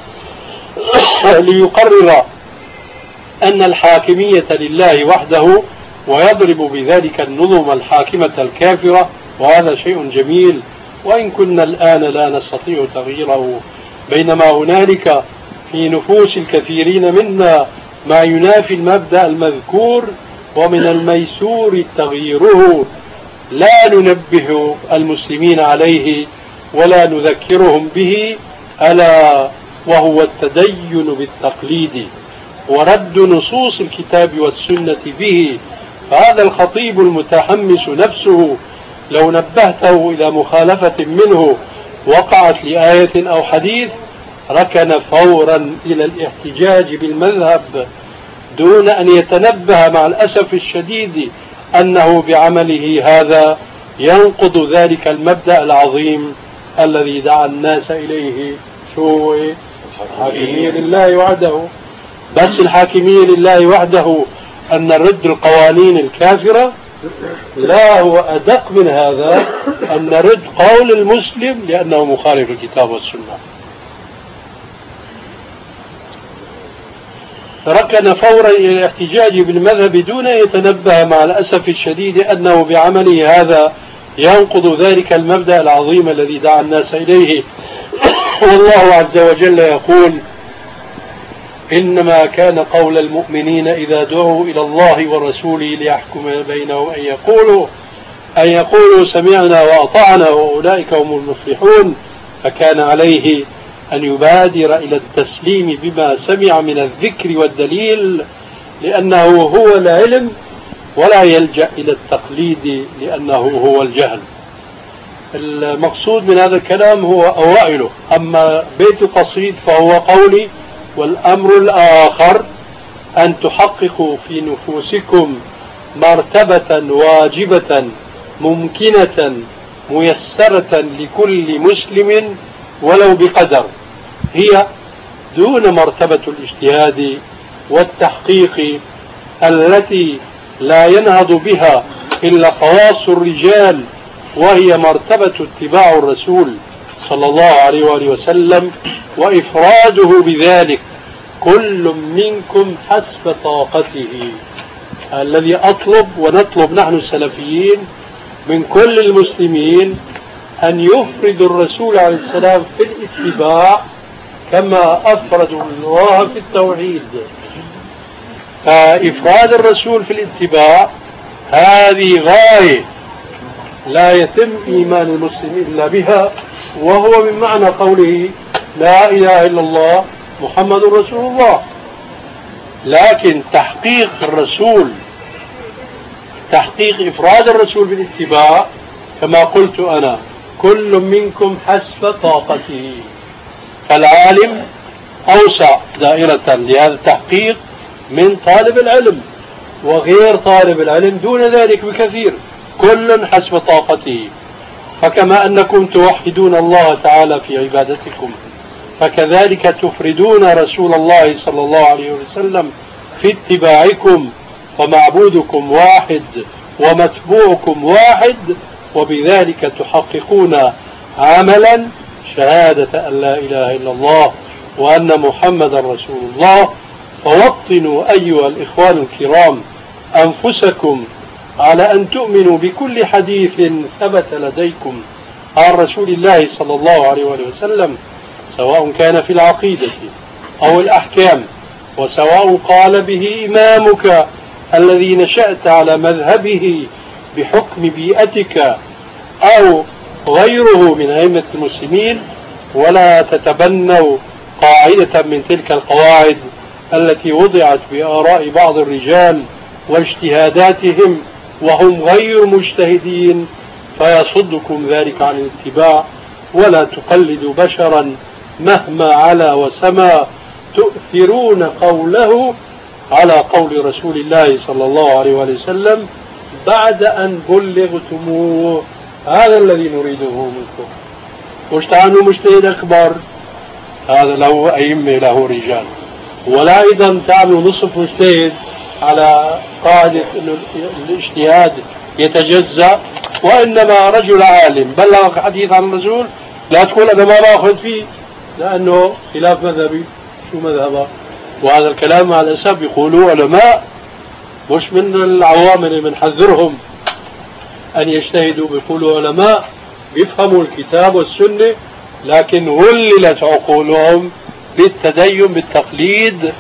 ليقرر أن الحاكمية لله وحده، ويضرب بذلك النظم الحاكمة الكافرة، وهذا شيء جميل وإن كنا الآن لا نستطيع تغييره، بينما هنالك في نفوس الكثيرين منا ما ينافي المبدأ المذكور ومن الميسور تغييره. لا ننبه المسلمين عليه ولا نذكرهم به، ألا وهو التدين بالتقليد ورد نصوص الكتاب والسنة به هذا الخطيب المتحمس نفسه لو نبهته إلى مخالفة منه وقعت لآية أو حديث ركن فورا إلى الاحتجاج بالمذهب دون أن يتنبه مع الأسف الشديد أنه بعمله هذا ينقض ذلك المبدأ العظيم الذي دعا الناس إليه. شو الحاكمية لله وحده. بس الحاكمية لله وحده أن نرد القوانين الكافرة؟ لا، هو أدق من هذا، أن نرد قول المسلم لأنه مخالف الكتاب والسنة. ركن فورا إلى الاحتجاج بالمذهب دون أن يتنبه مع الأسف الشديد أنه بعمله هذا ينقض ذلك المبدأ العظيم الذي دعا الناس إليه. والله عز وجل يقول: إنما كان قول المؤمنين إذا دعوا إلى الله ورسوله ليحكم بينهم أن يقولوا سمعنا وأطعنا وأولئك هم المفلحون. فكان عليه أن يبادر إلى التسليم بما سمع من الذكر والدليل لأنه هو العلم، ولا يلجأ إلى التقليد لأنه هو الجهل. المقصود من هذا الكلام هو أوائله، أما بيت القصيد فهو قولي. والأمر الآخر أن تحققوا في نفوسكم مرتبة واجبة ممكنة ميسرة لكل مسلم ولو بقدر، هي دون مرتبة الاجتهاد والتحقيق التي لا ينهض بها إلا خواص الرجال، وهي مرتبة اتباع الرسول صلى الله عليه وآله وسلم وإفراده بذلك كل منكم حسب طاقته. الذي أطلب ونطلب نحن السلفيين من كل المسلمين أن يفردوا الرسول عليه السلام في الاتباع كما أفردوا الله في التوحيد. فإفراد الرسول في الاتباع هذه غاية لا يتم إيمان المسلم إلا بها، وهو من معنى قوله لا إله إلا الله محمد رسول الله. لكن تحقيق الرسول، تحقيق إفراد الرسول بالاتباع كما قلت أنا كل منكم حسب طاقته. فالعالم أوسع دائرة لهذا التحقيق من طالب العلم، وغير طالب العلم دون ذلك بكثير، كل حسب طاقته. فكما أنكم توحدون الله تعالى في عبادتكم فكذلك تفردون رسول الله صلى الله عليه وسلم في اتباعكم، فمعبودكم واحد ومتبوعكم واحد، وبذلك تحققون عملا شهادة أن لا إله إلا الله وأن محمد رسول الله. فوطنوا أيها الإخوان الكرام أنفسكم على أن تؤمنوا بكل حديث ثبت لديكم عن رسول الله صلى الله عليه وسلم، سواء كان في العقيدة أو الأحكام، وسواء قال به إمامك الذي نشأت على مذهبه بحكم بيئتك أو غيره من أئمة المسلمين. ولا تتبنوا قاعدة من تلك القواعد التي وضعت بآراء بعض الرجال واجتهاداتهم وهم غير مجتهدين فيصدكم ذلك عن الاتباع. ولا تقلدوا بشرا مهما علا وسما، تؤثرون قوله على قول رسول الله صلى الله عليه وسلم بعد أن بلغتموه. هذا الذي نريده منكم. مش تعالوا مجتهد أكبر، هذا له أئمة له رجال، ولا أيضا تعملوا نصف مجتهد على قاعدة أن الاجتهاد يتجزأ، وإنما رجل عالم بلغ حديث عن الرسول لا تقول أنا ما باخذ فيه لأنه خلاف مذهبي. شو مذهبه؟ وهذا الكلام مع الأسف يقولوا علماء مش من العوام اللي بنحذرهم أن يجتهدوا، بيقولوا علماء بيفهموا الكتاب والسنة لكن وللت عقولهم بالتدين بالتقليد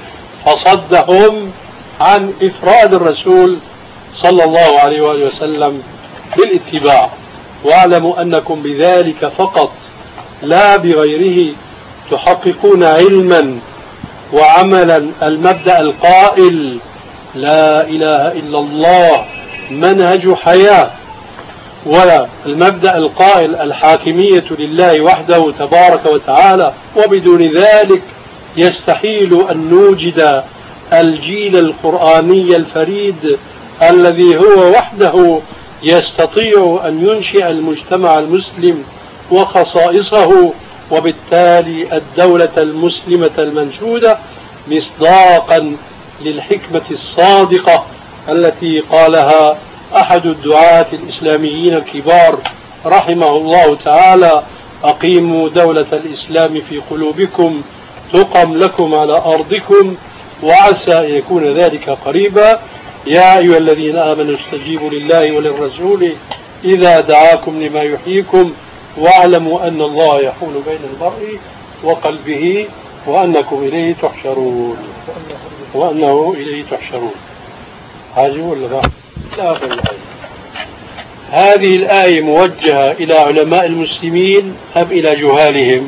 فصدهم عن إفراد الرسول صلى الله عليه وآله وسلم بالاتباع. واعلموا أنكم بذلك فقط لا بغيره تحققون علما وعملا المبدأ القائل لا إله إلا الله منهج حياة، ولا المبدأ القائل الحاكمية لله وحده تبارك وتعالى، وبدون ذلك يستحيل أن نوجد الجيل القرآني الفريد الذي هو وحده يستطيع أن ينشئ المجتمع المسلم وخصائصه، وبالتالي الدولة المسلمة المنشودة، مصداقا للحكمة الصادقة التي قالها أحد الدعاة الإسلاميين الكبار رحمه الله تعالى: أقيموا دولة الإسلام في قلوبكم تقم لكم على أرضكم وعسى أن يكون ذلك قريبا. يا أيها الذين آمنوا استجيبوا لله وللرسول إذا دعاكم لما يحييكم واعلموا أن الله يحول بين المرء وقلبه وأنكم إليه تحشرون. وأنه إليه تحشرون. هذه ولا لا؟ آخر الآية. هذه الآية موجهة إلى علماء المسلمين أم إلى جهالهم؟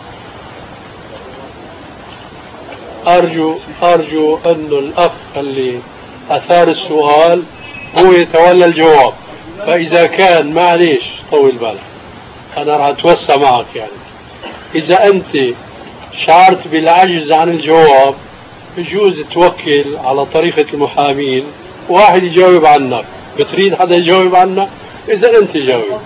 أرجو أن الأخ اللي أثار السؤال هو يتولى الجواب، فإذا كان معليش طول بالك أنا راح أتوسع معك. يعني إذا أنت شعرت بالعجز عن الجواب بجوز توكل على طريقة المحامين، واحد يجاوب عنك. بتريد حدا يجاوب عنك؟ إذا أنت جاوب.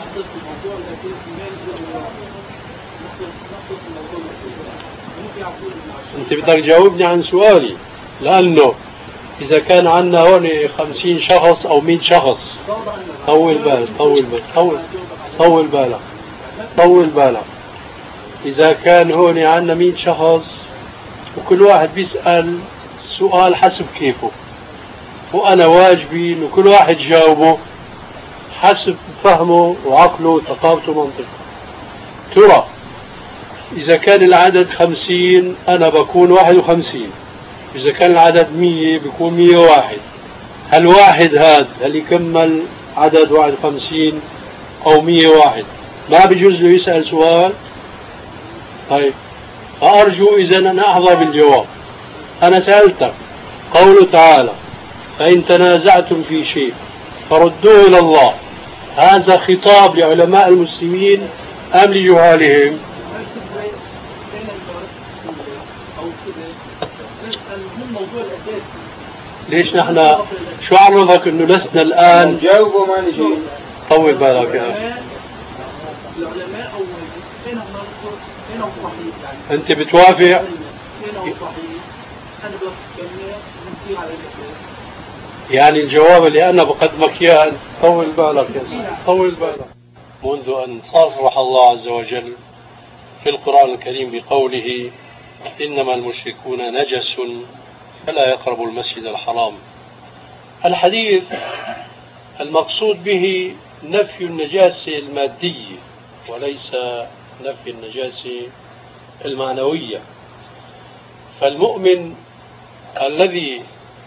أنت بدك تجاوبني عن سؤالي، لأنه إذا كان عندنا هون 50 شخص أو 100 شخص، طول بالك. إذا كان هون عندنا 100 شخص وكل واحد بيسأل السؤال حسب كيفه، وأنا واجبي إنه كل واحد جاوبه حسب فهمه وعقله وثقافته ومنطقه. ترى إذا كان العدد 50 أنا بكون 51، إذا كان العدد 100 بكون 101. هالواحد هل يكمل عدد 51 أو 101؟ ما بيجوز له يسأل سؤال؟ طيب فأرجو إذا أن أحظى بالجواب. أنا سألتك قوله تعالى: فإن تنازعتم في شيء فردوه إلى الله. هذا خطاب لعلماء المسلمين أم لجهالهم؟ ليش نحن شو عرفك انه لسنا الان؟ جاوبوا ما نجي. طول بالك يا اخي. انت بتوافق؟ يعني الجواب اللي انا بقدمك اياه طول بالك يا سيدي، طول بالك. منذ ان صرح الله عز وجل في القرآن الكريم بقوله: إنما المشركون نجس فلا يقربوا المسجد الحرام، الحديث المقصود به نفي النجاسة المادية وليس نفي النجاسة المعنوية. فالمؤمن الذي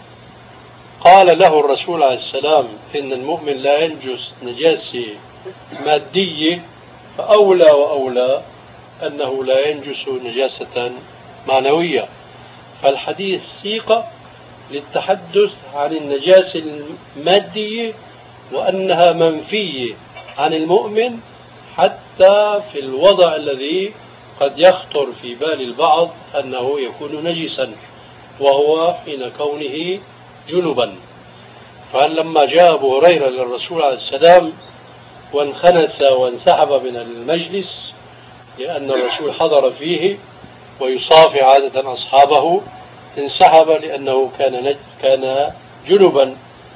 قال له الرسول عليه السلام إن المؤمن لا ينجس نجاسة مادية، فأولى وأولى أنه لا ينجس نجاسة معنوية. فالحديث سيق للتحدث عن النجاسة المادية وأنها منفية عن المؤمن، حتى في الوضع الذي قد يخطر في بال البعض أنه يكون نجسا، وهو حين كونه جنبا. فلما جاء أبو هريرة للرسول عليه السلام وانخنس وانسحب من المجلس لأن الرسول حضر فيه ويصافي عادة أصحابه، انسحب لأنه كان جنبا،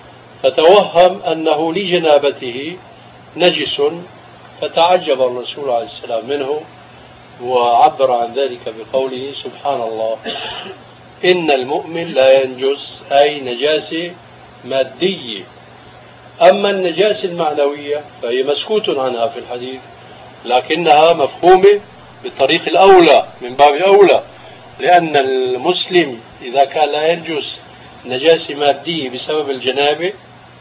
فتوهم أنه لجنابته نجس، فتعجب الرسول عليه السلام منه وعبر عن ذلك بقوله: سبحان الله، إن المؤمن لا ينجس، أي نجاسة مادية. أما النجاسة المعنوية فهي مسكوت عنها في الحديث، لكنها مفهومة بالطريق الأولى من باب أولى، لأن المسلم إذا كان لا ينجس نجاسة مادية بسبب الجنابة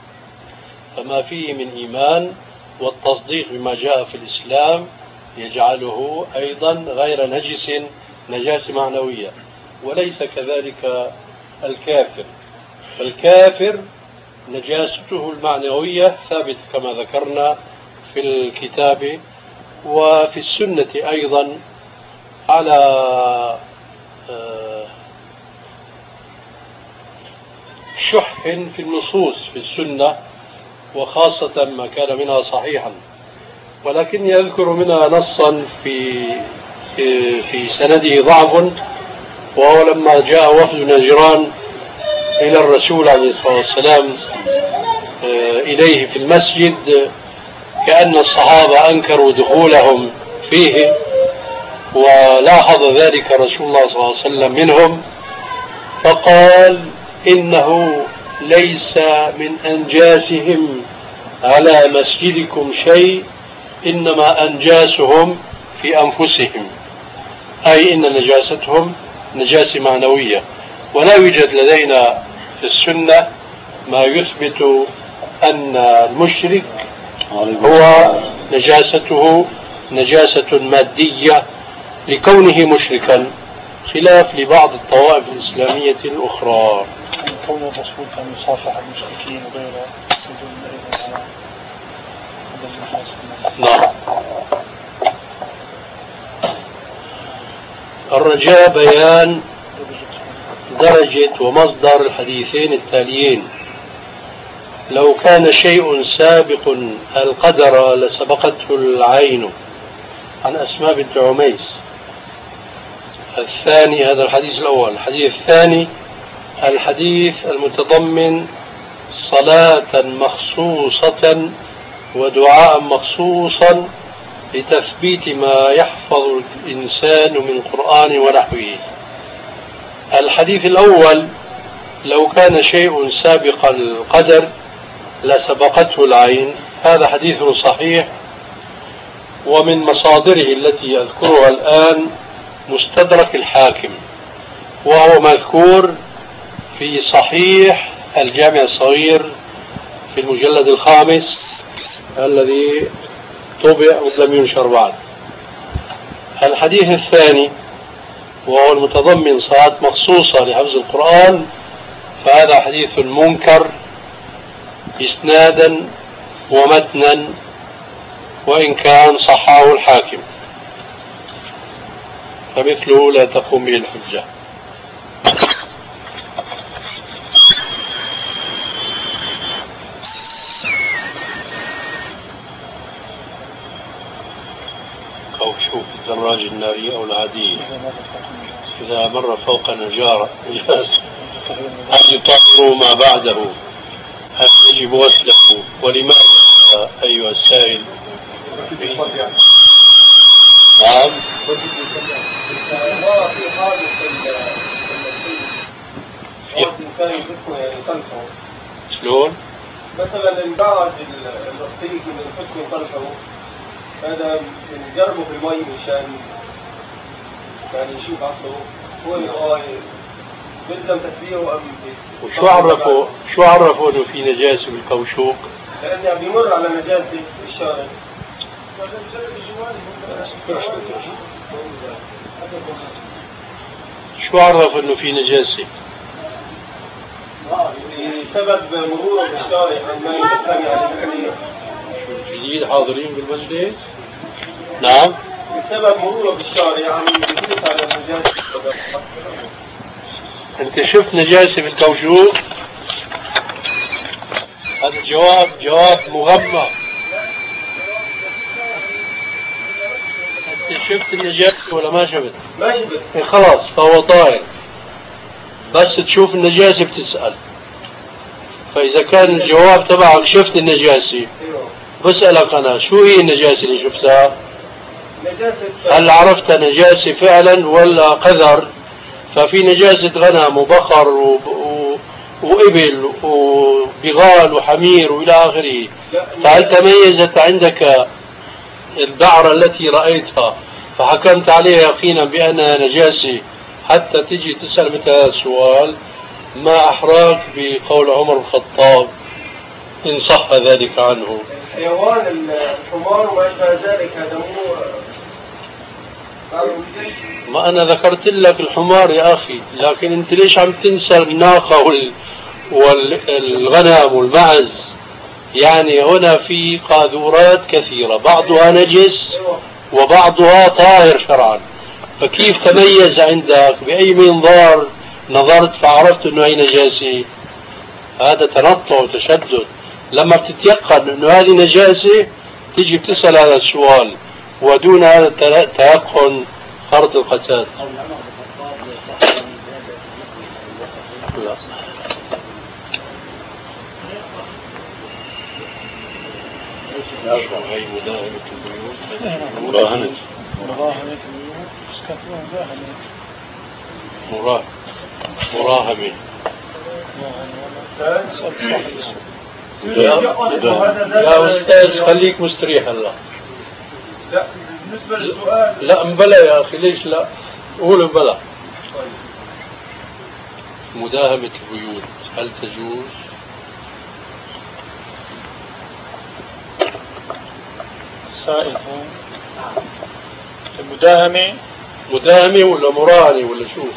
فما فيه من إيمان والتصديق بما جاء في الإسلام يجعله أيضا غير نجس نجاسة معنوية. وليس كذلك الكافر، فالكافر نجاسته المعنوية ثابتة كما ذكرنا في الكتاب وفي السنة أيضا على شح في النصوص في السنة، وخاصة ما كان منها صحيحا. ولكني أذكر منها نصا في سنده ضعف، وهو لما جاء وفد نجران إلى الرسول عليه الصلاة والسلام إليه في المسجد، كأن الصحابة أنكروا دخولهم فيه، ولاحظ ذلك رسول الله صلى الله عليه وسلم منهم، فقال إنه ليس من أنجاسهم على مسجدكم شيء، إنما أنجاسهم في أنفسهم، أي إن نجاستهم نجاسة معنوية. ولا يوجد لدينا في السنة ما يثبت أن المشرك هو نجاسته نجاسة مادية لكونه مشركا، خلاف لبعض الطوائف الإسلامية الأخرى. كون الرسول كان يصافح المشركين وغيره نعم. الرجاء بيان درجة ومصدر الحديثين التاليين: لو كان شيء سابق القدر لسبقته العين، عن أسماء بنت عميس. الثاني، هذا الحديث الأول. الحديث الثاني الحديث المتضمن صلاة مخصوصة ودعاء مخصوصا لتثبيت ما يحفظ الإنسان من قرآن ونحوه. الحديث الأول: لو كان شيء سابق القدر لسبقته العين، هذا حديث صحيح، ومن مصادره التي أذكرها الآن مستدرك الحاكم، وهو مذكور في صحيح الجامع الصغير في المجلد الخامس الذي طبع ولم ينشر بعد. الحديث الثاني وهو المتضمن صلاة مخصوصة لحفظ القرآن، فهذا حديث منكر إسنادا ومتنا، وإن كان صححه الحاكم، فمثله لا تقوم به الحجة. أو شوف الدراج النارية أو العادية إذا مر فوق نجارة هل يطهر ما بعده؟ هل يجب غسله؟ ولماذا أيها السائل؟ نعم. في حادث الإنسان يفكه يعني خلفه. شلون؟ مثلا انبعد الرصيف من الفك خلفه، هذا نجربه في المي مشان يعني يشوف عقله هو بيلزم تسبيحه أم شو عرفوا انه في نجاسة بالكوشوق؟ لأنه بيمر على نجاسة في الشارع. شو عرف انه في نجاسة؟ بسبب مروره بالشارع ما يفهم يعني شو الجديد حاضرين بالمجلس؟ نعم. بسبب مروره بالشارع عم يدلس على النجاسة. انت شفت نجاسة بالكوشوق؟ هذا جواب مغمض. انت شفت النجاسة ولا ما شفت؟ ما شفت. خلاص فهو طاهر، بس تشوف النجاسة بتسأل. فإذا كان الجواب تبعك شفت النجاسة، بسألك أنا شو هي النجاسة اللي شفتها؟ هل عرفت نجاسة فعلا ولا قذر؟ ففي نجاسة غنم وبقر وإبل وبغال وحمير وإلى آخره، فهل تميزت عندك البعرة التي رأيتها فحكمت عليها يقينا بأنها نجاسة حتى تجي تسأل مثل هذا السؤال؟ ما أحراك بقول عمر الخطاب إن صح ذلك عنه. الحيوان الحمار وما أشبه ذلك هذا مو ما أنا ذكرت لك الحمار يا أخي، لكن أنت ليش عم تنسى الناقة والغنم والمعز، يعني هنا في قاذورات كثيرة، بعضها نجس وبعضها طاهر شرعا، فكيف تميز عندك؟ بأي منظار نظرت فعرفت أنه هي نجاسة؟ هذا تنطع وتشدد. لما بتتيقن أنه هذه نجاسة تيجي بتسأل هذا السؤال، ودون هذا التيقن خرط القتال. لا. هي مداهنة البيوت، مراهنة مراهمة. يا أستاذ خليك مستريح هلا. لا بالنسبة للسؤال لا مبلا يا أخي، ليش لا؟ قول مبلا. مداهمة البيوت هل تجوز؟ السائل هو المداهمة، مداهمة ولا مراهنة ولا شو؟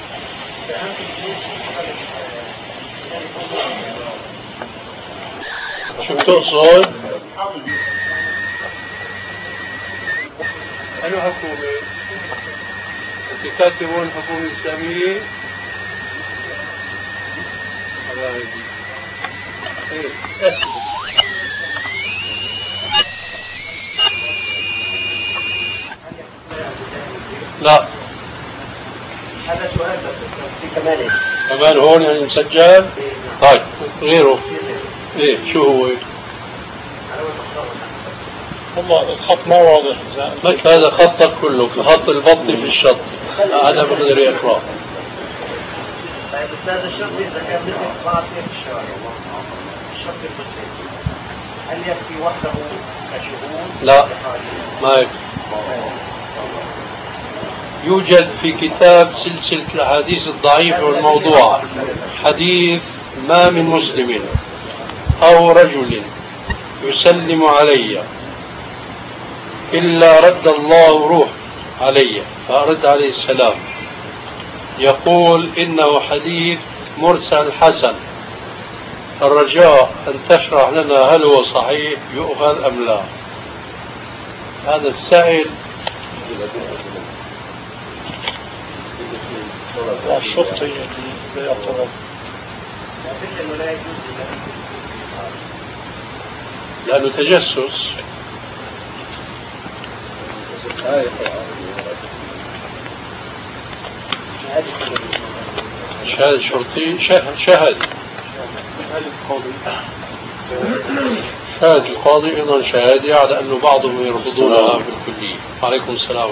شو بتقصد؟ أنو حكومة؟ أنت كاتبون حكومة إسلامية؟ لا. هذا سؤال بس في كمان كمان هون يعني مسجل؟ طيب غيره؟ ايه شو هو؟ والله الخط ما واضح. لك هذا خطك كله خط البط في الشط، أنا بقدر يقرأ. طيب أستاذ الشرطي إذا كان مسك معصية في الشارع، الشرطي المسلم هل يكفي وحده كشهود؟ لا ما يكفي. يوجد في كتاب سلسلة الأحاديث الضعيفة والموضوعة حديث: ما من مسلم أو رجل يسلم علي إلا رد الله روح علي فأرد عليه السلام. يقول إنه حديث مرسل حسن، الرجاء أن تشرح لنا هل هو صحيح يؤخذ أم لا. هذا السائل الشرطي يعتبر لأنه تجسس. شهادة شرطي شهد القاضي أيضا شهادة، على أنه بعضهم يرفضونها بالكلية. عليكم السلام.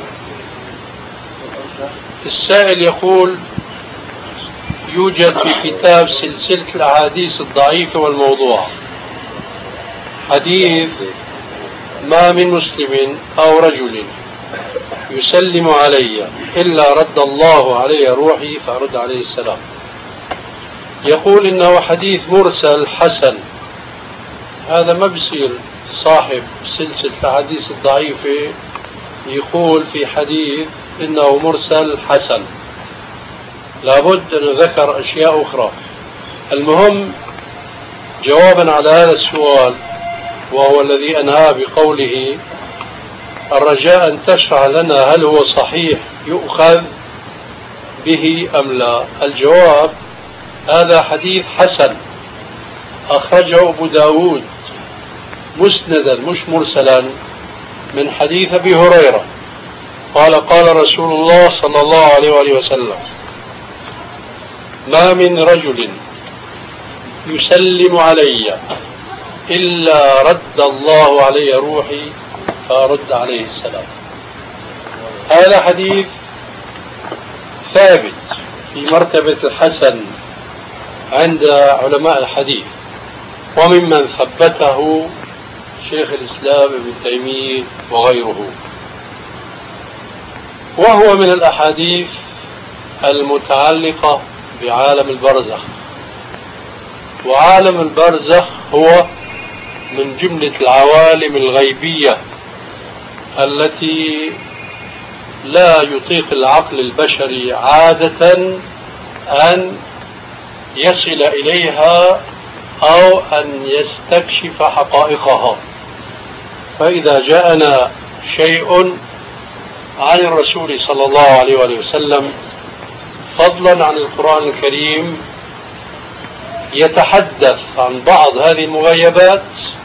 السائل يقول: يوجد في كتاب سلسلة الأحاديث الضعيفة والموضوعة حديث: ما من مسلم أو رجل يسلم علي إلا رد الله علي روحي فأرد عليه السلام. يقول إنه حديث مرسل حسن. هذا ما بصير صاحب سلسلة الحديث الضعيفة يقول في حديث إنه مرسل حسن، لابد أن ذكر أشياء أخرى. المهم جوابا على هذا السؤال، وهو الذي أنهى بقوله: الرجاء أن تشرح لنا هل هو صحيح يؤخذ به أم لا. الجواب: هذا حديث حسن أخرجه أبو داود مسندا مش مرسلا من حديث أبي هريرة قال: قال رسول الله صلى الله عليه وآله وسلم: ما من رجل يسلم علي إلا رد الله علي روحي فأرد عليه السلام. هذا حديث ثابت في مرتبة الحسن عند علماء الحديث، وممن ثبته شيخ الإسلام ابن تيمية وغيره، وهو من الأحاديث المتعلقة بعالم البرزخ. وعالم البرزخ هو من جملة العوالم الغيبية التي لا يطيق العقل البشري عادة أن يصل إليها أو أن يستكشف حقائقها. فإذا جاءنا شيء عن الرسول صلى الله عليه وآله وسلم فضلا عن القرآن الكريم يتحدث عن بعض هذه المغيبات،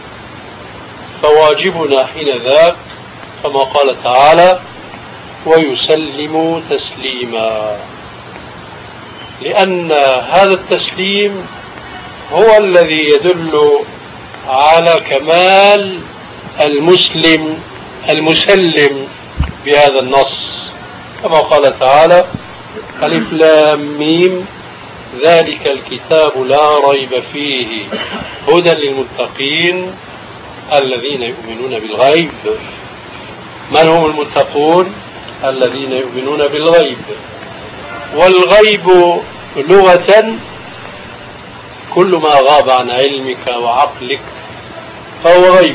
فواجبنا حينذاك كما قال تعالى: ويسلم تسليما، لأن هذا التسليم هو الذي يدل على كمال المسلم المسلم بهذا النص، كما قال تعالى: ألف لام ميم ذلك الكتاب لا ريب فيه هدى للمتقين الذين يؤمنون بالغيب. من هم المتقون؟ الذين يؤمنون بالغيب. والغيب لغة كل ما غاب عن علمك وعقلك فهو غيب.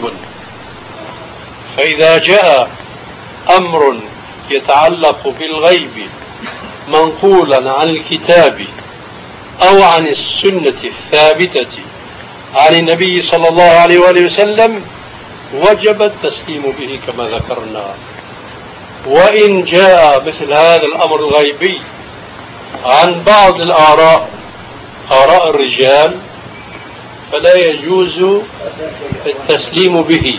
فإذا جاء أمر يتعلق بالغيب منقولا عن الكتاب أو عن السنة الثابتة عن النبي صلى الله عليه وآله وسلم وجب التسليم به كما ذكرنا. وإن جاء مثل هذا الأمر الغيبي عن بعض الآراء، آراء الرجال، فلا يجوز التسليم به،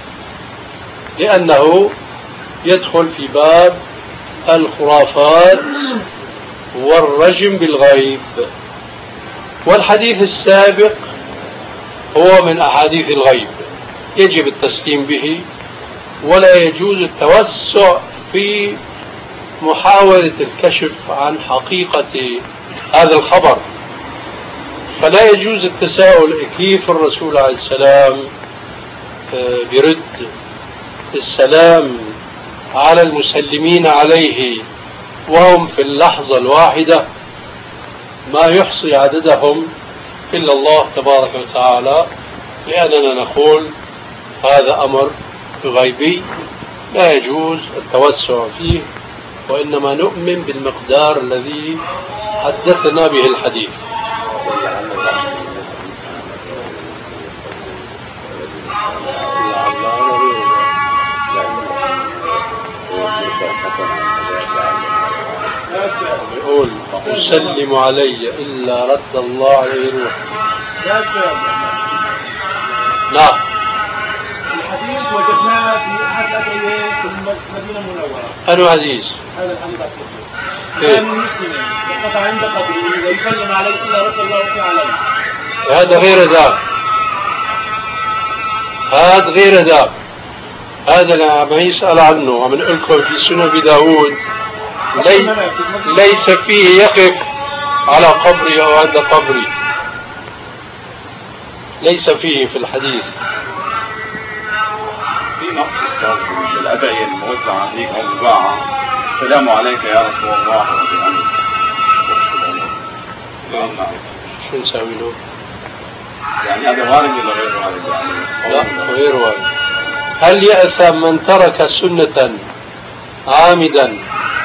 لأنه يدخل في باب الخرافات والرجم بالغيب. والحديث السابق هو من أحاديث الغيب، يجب التسليم به، ولا يجوز التوسع في محاولة الكشف عن حقيقة هذا الخبر. فلا يجوز التساؤل كيف الرسول عليه السلام برد السلام على المسلمين عليه وهم في اللحظة الواحدة ما يحصي عددهم إلا الله تبارك وتعالى، لأننا نقول هذا أمر غيبي لا يجوز التوسع فيه، وإنما نؤمن بالمقدار الذي حدثنا به الحديث. يقول: يسلم علي إلا رد الله عليه روح. نعم. الحديث وجدناه في أحد الأدعية في المدينة المنورة. أنه حديث؟ هذا الحديث كان مسلم وقف عند قبره ويسلم عليه إلا رد الله عليه. هذا غير ذاك، هذا غير ذاك، هذا اللي عم يسأل عنه وعم نقول لكم في سنن أبي داود ليس فيه يقف على قبري أو عند قبري، ليس فيه في الحديث. في نص أستاذ في الأدعية الموزعة هيك أو مباعة: السلام عليك يا رسول الله شو نسوي له؟ يعني هذا وارد ولا غير وارد؟ يعني لا غير وارد. هل يأثم من ترك سنة عامدا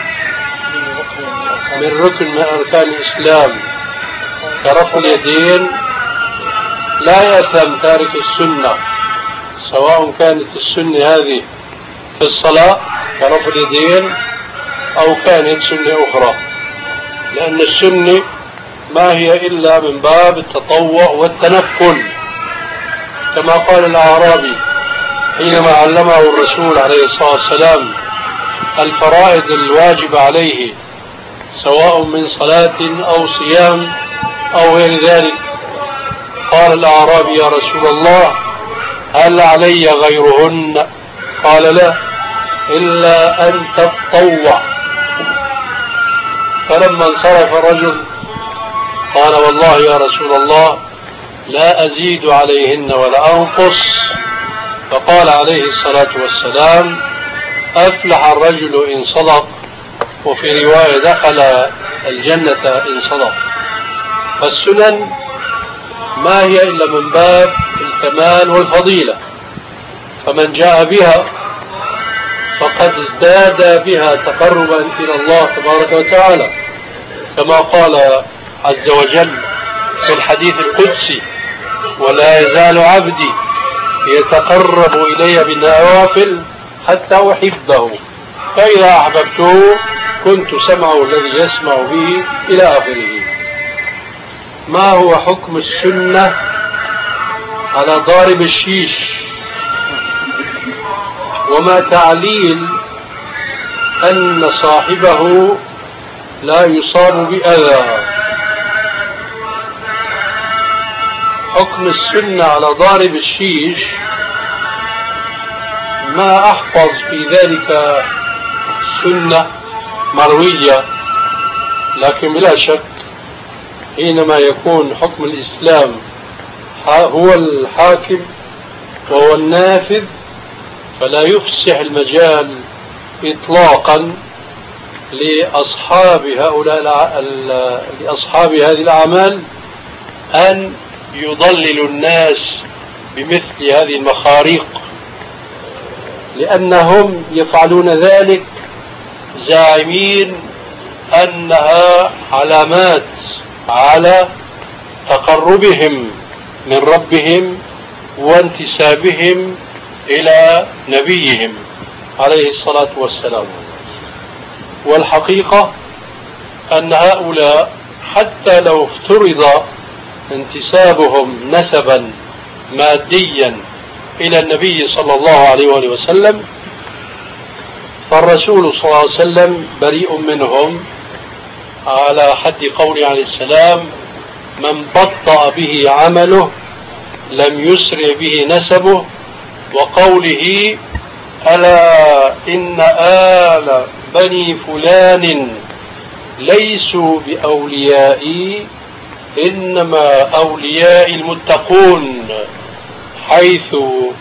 من ركن من أركان الإسلام كرفع اليدين؟ لا يأثم تارك السنة، سواء كانت السنة هذه في الصلاة كرفع اليدين أو كانت سنة أخرى، لأن السنة ما هي إلا من باب التطوع والتنفل، كما قال الأعرابي حينما علمه الرسول عليه الصلاة والسلام الفرائض الواجبة عليه سواء من صلاة أو صيام أو غير ذلك. قال الأعرابي: يا رسول الله هل علي غيرهن؟ قال: لا، إلا أن تتطوع. فلما انصرف الرجل قال: والله يا رسول الله لا أزيد عليهن ولا أنقص. فقال عليه الصلاة والسلام: أفلح الرجل إن صدق، وفي رواية دخل الجنة إن صدق. فالسنن ما هي إلا من باب الكمال والفضيلة، فمن جاء بها فقد ازداد بها تقربا إلى الله تبارك وتعالى، كما قال عز وجل: في الحديث القدسي: ولا يزال عبدي يتقرب إلي بالنوافل حتى أحبه، فإذا أحببته كنت سمعه الذي يسمع به إلى آخره. ما هو حكم السنة على ضارب الشيش؟ وما تعليل أن صاحبه لا يصاب بأذى؟ حكم السنة على ضارب الشيش ما أحفظ في ذلك سنة مروية، لكن بلا شك حينما يكون حكم الإسلام هو الحاكم وهو النافذ فلا يفسح المجال إطلاقا لأصحاب هذه الأعمال أن يضللوا الناس بمثل هذه المخاريق، لأنهم يفعلون ذلك زاعمين أنها علامات على تقربهم من ربهم وانتسابهم إلى نبيهم عليه الصلاة والسلام. والحقيقة أن هؤلاء حتى لو افترض انتسابهم نسبا ماديا إلى النبي صلى الله عليه وآله وسلم، فالرسول صلى الله عليه وسلم بريء منهم، على حد قوله عليه السلام: من بطأ به عمله لم يسرع به نسبه، وقوله: ألا إن آل بني فلان ليسوا بأوليائي إنما أولياء المتقون، حيث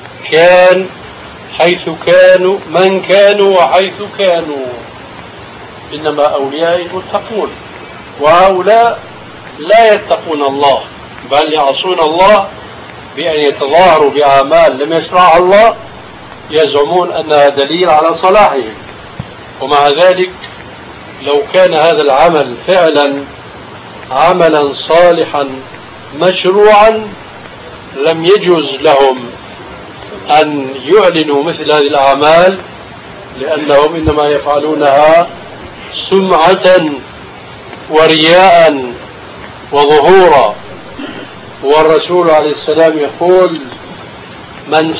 كانوا من كانوا وحيث كانوا، إنما أولياء المتقون. وهؤلاء لا يتقون الله بل يعصون الله بأن يتظاهروا بأعمال لم يشرعها الله، يزعمون أنها دليل على صلاحهم. ومع ذلك لو كان هذا العمل فعلا عملا صالحا مشروعا لم يجوز لهم أن يعلنوا مثل هذه الأعمال، لأنهم إنما يفعلونها سمعة ورياء وظهورا. والرسول عليه السلام يقول: من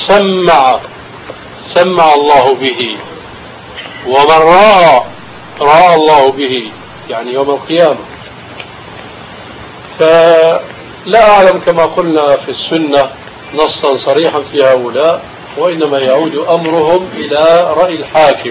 سمع الله به، ومن رأى الله به، يعني يوم القيامة. فلا أعلم كما قلنا في السنة نصا صريحا في هؤلاء، وإنما يعود أمرهم إلى رأي الحاكم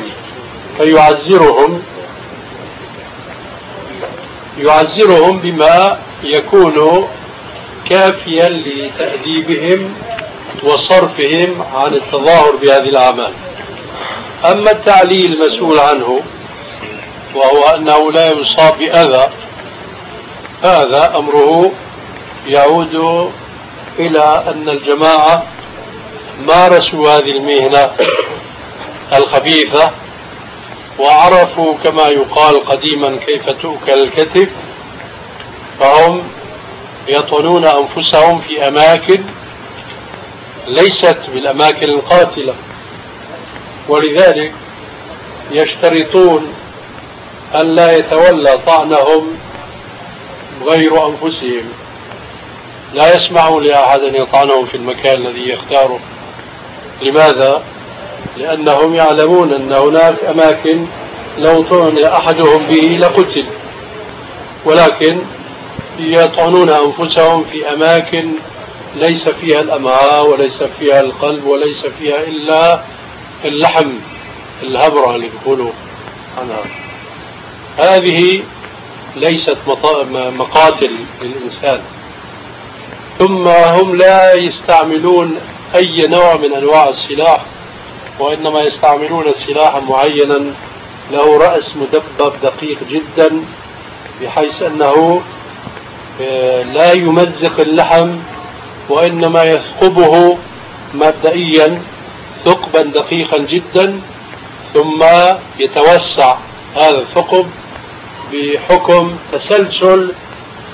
فيعزرهم بما يكون كافيا لتأديبهم وصرفهم عن التظاهر بهذه الأعمال. أما التعليل المسؤول عنه وهو أنه لا يصاب بأذى، هذا أمره يعود إلى أن الجماعة مارسوا هذه المهنة الخبيثة وعرفوا كما يقال قديما كيف تؤكل الكتف، فهم يطعنون أنفسهم في أماكن ليست بالأماكن القاتلة، ولذلك يشترطون أن لا يتولى طعنهم غير أنفسهم، لا يسمحوا لأحد أن يطعنهم في المكان الذي يختاره. لماذا؟ لأنهم يعلمون أن هناك أماكن لو طعن أحدهم به لقتل، ولكن يطعنون أنفسهم في أماكن ليس فيها الأمعاء وليس فيها القلب وليس فيها إلا اللحم، الهبرة اللي بيقولوا عنها. هذه ليست مقاتل للإنسان. ثم هم لا يستعملون أي نوع من أنواع السلاح، وإنما يستعملون سلاحا معينا له رأس مدبب دقيق جدا، بحيث أنه لا يمزق اللحم وإنما يثقبه مبدئيا ثقبا دقيقا جدا، ثم يتوسع هذا الثقب بحكم تسلسل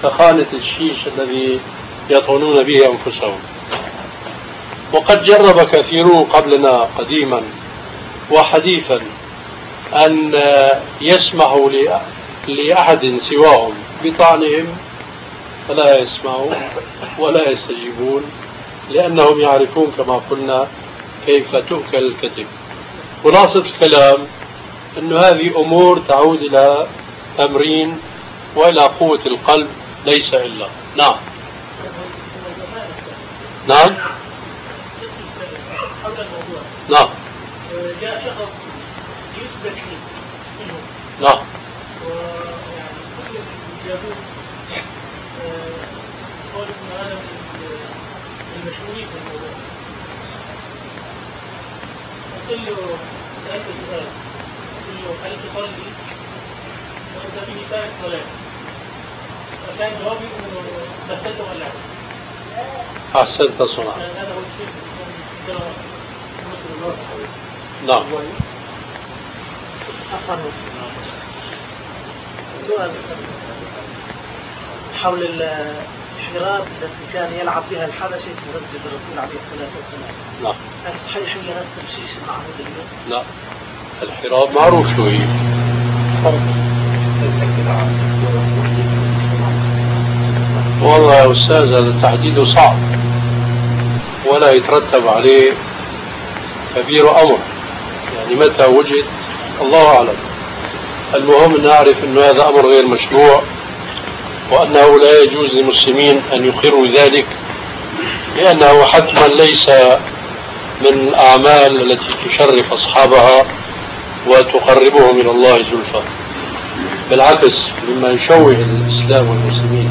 كخانة الشيش الذي يطعنون به أنفسهم. وقد جرب كثيرون قبلنا قديما وحديثا أن يسمحوا لأحد سواهم بطعنهم، فلا يسمعوا ولا يستجيبون، لأنهم يعرفون كما قلنا كيف تؤكل الكتف. خلاصة الكلام أن هذه أمور تعود إلى تمرين وإلى قوة القلب ليس إلا. نعم نعم نعم. جاء شخص يثبت لي منهم. نعم. ويعني كل الجابوت قال إن أنا المشهورين في الموضوع. قلت له سألت سؤال، قلت له هل تصلي؟ وأنت في نتاج صلاة. فكان جوابي إنه بدلته ولا لا. أحسنت صنع. هذا هو الشيء. نعم. سؤال حول الحراب التي كان يلعب بها الحبشة في مسجد الرسول عليه الصلاة والسلام. نعم. هل صحيح أن هذا التمشيش معهود اليوم؟ لا، الحراب معروف شو هي. والله يا أستاذ هذا تحديده صعب ولا يترتب عليه كبير أمر، يعني متى وجد الله أعلم. المهم أن نعرف أن هذا أمر غير مشروع، وأنه لا يجوز للمسلمين أن يقروا ذلك، لأنه حتما ليس من الأعمال التي تشرف أصحابها وتقربهم إلى الله زلفى، بالعكس مما يشوه الإسلام والمسلمين.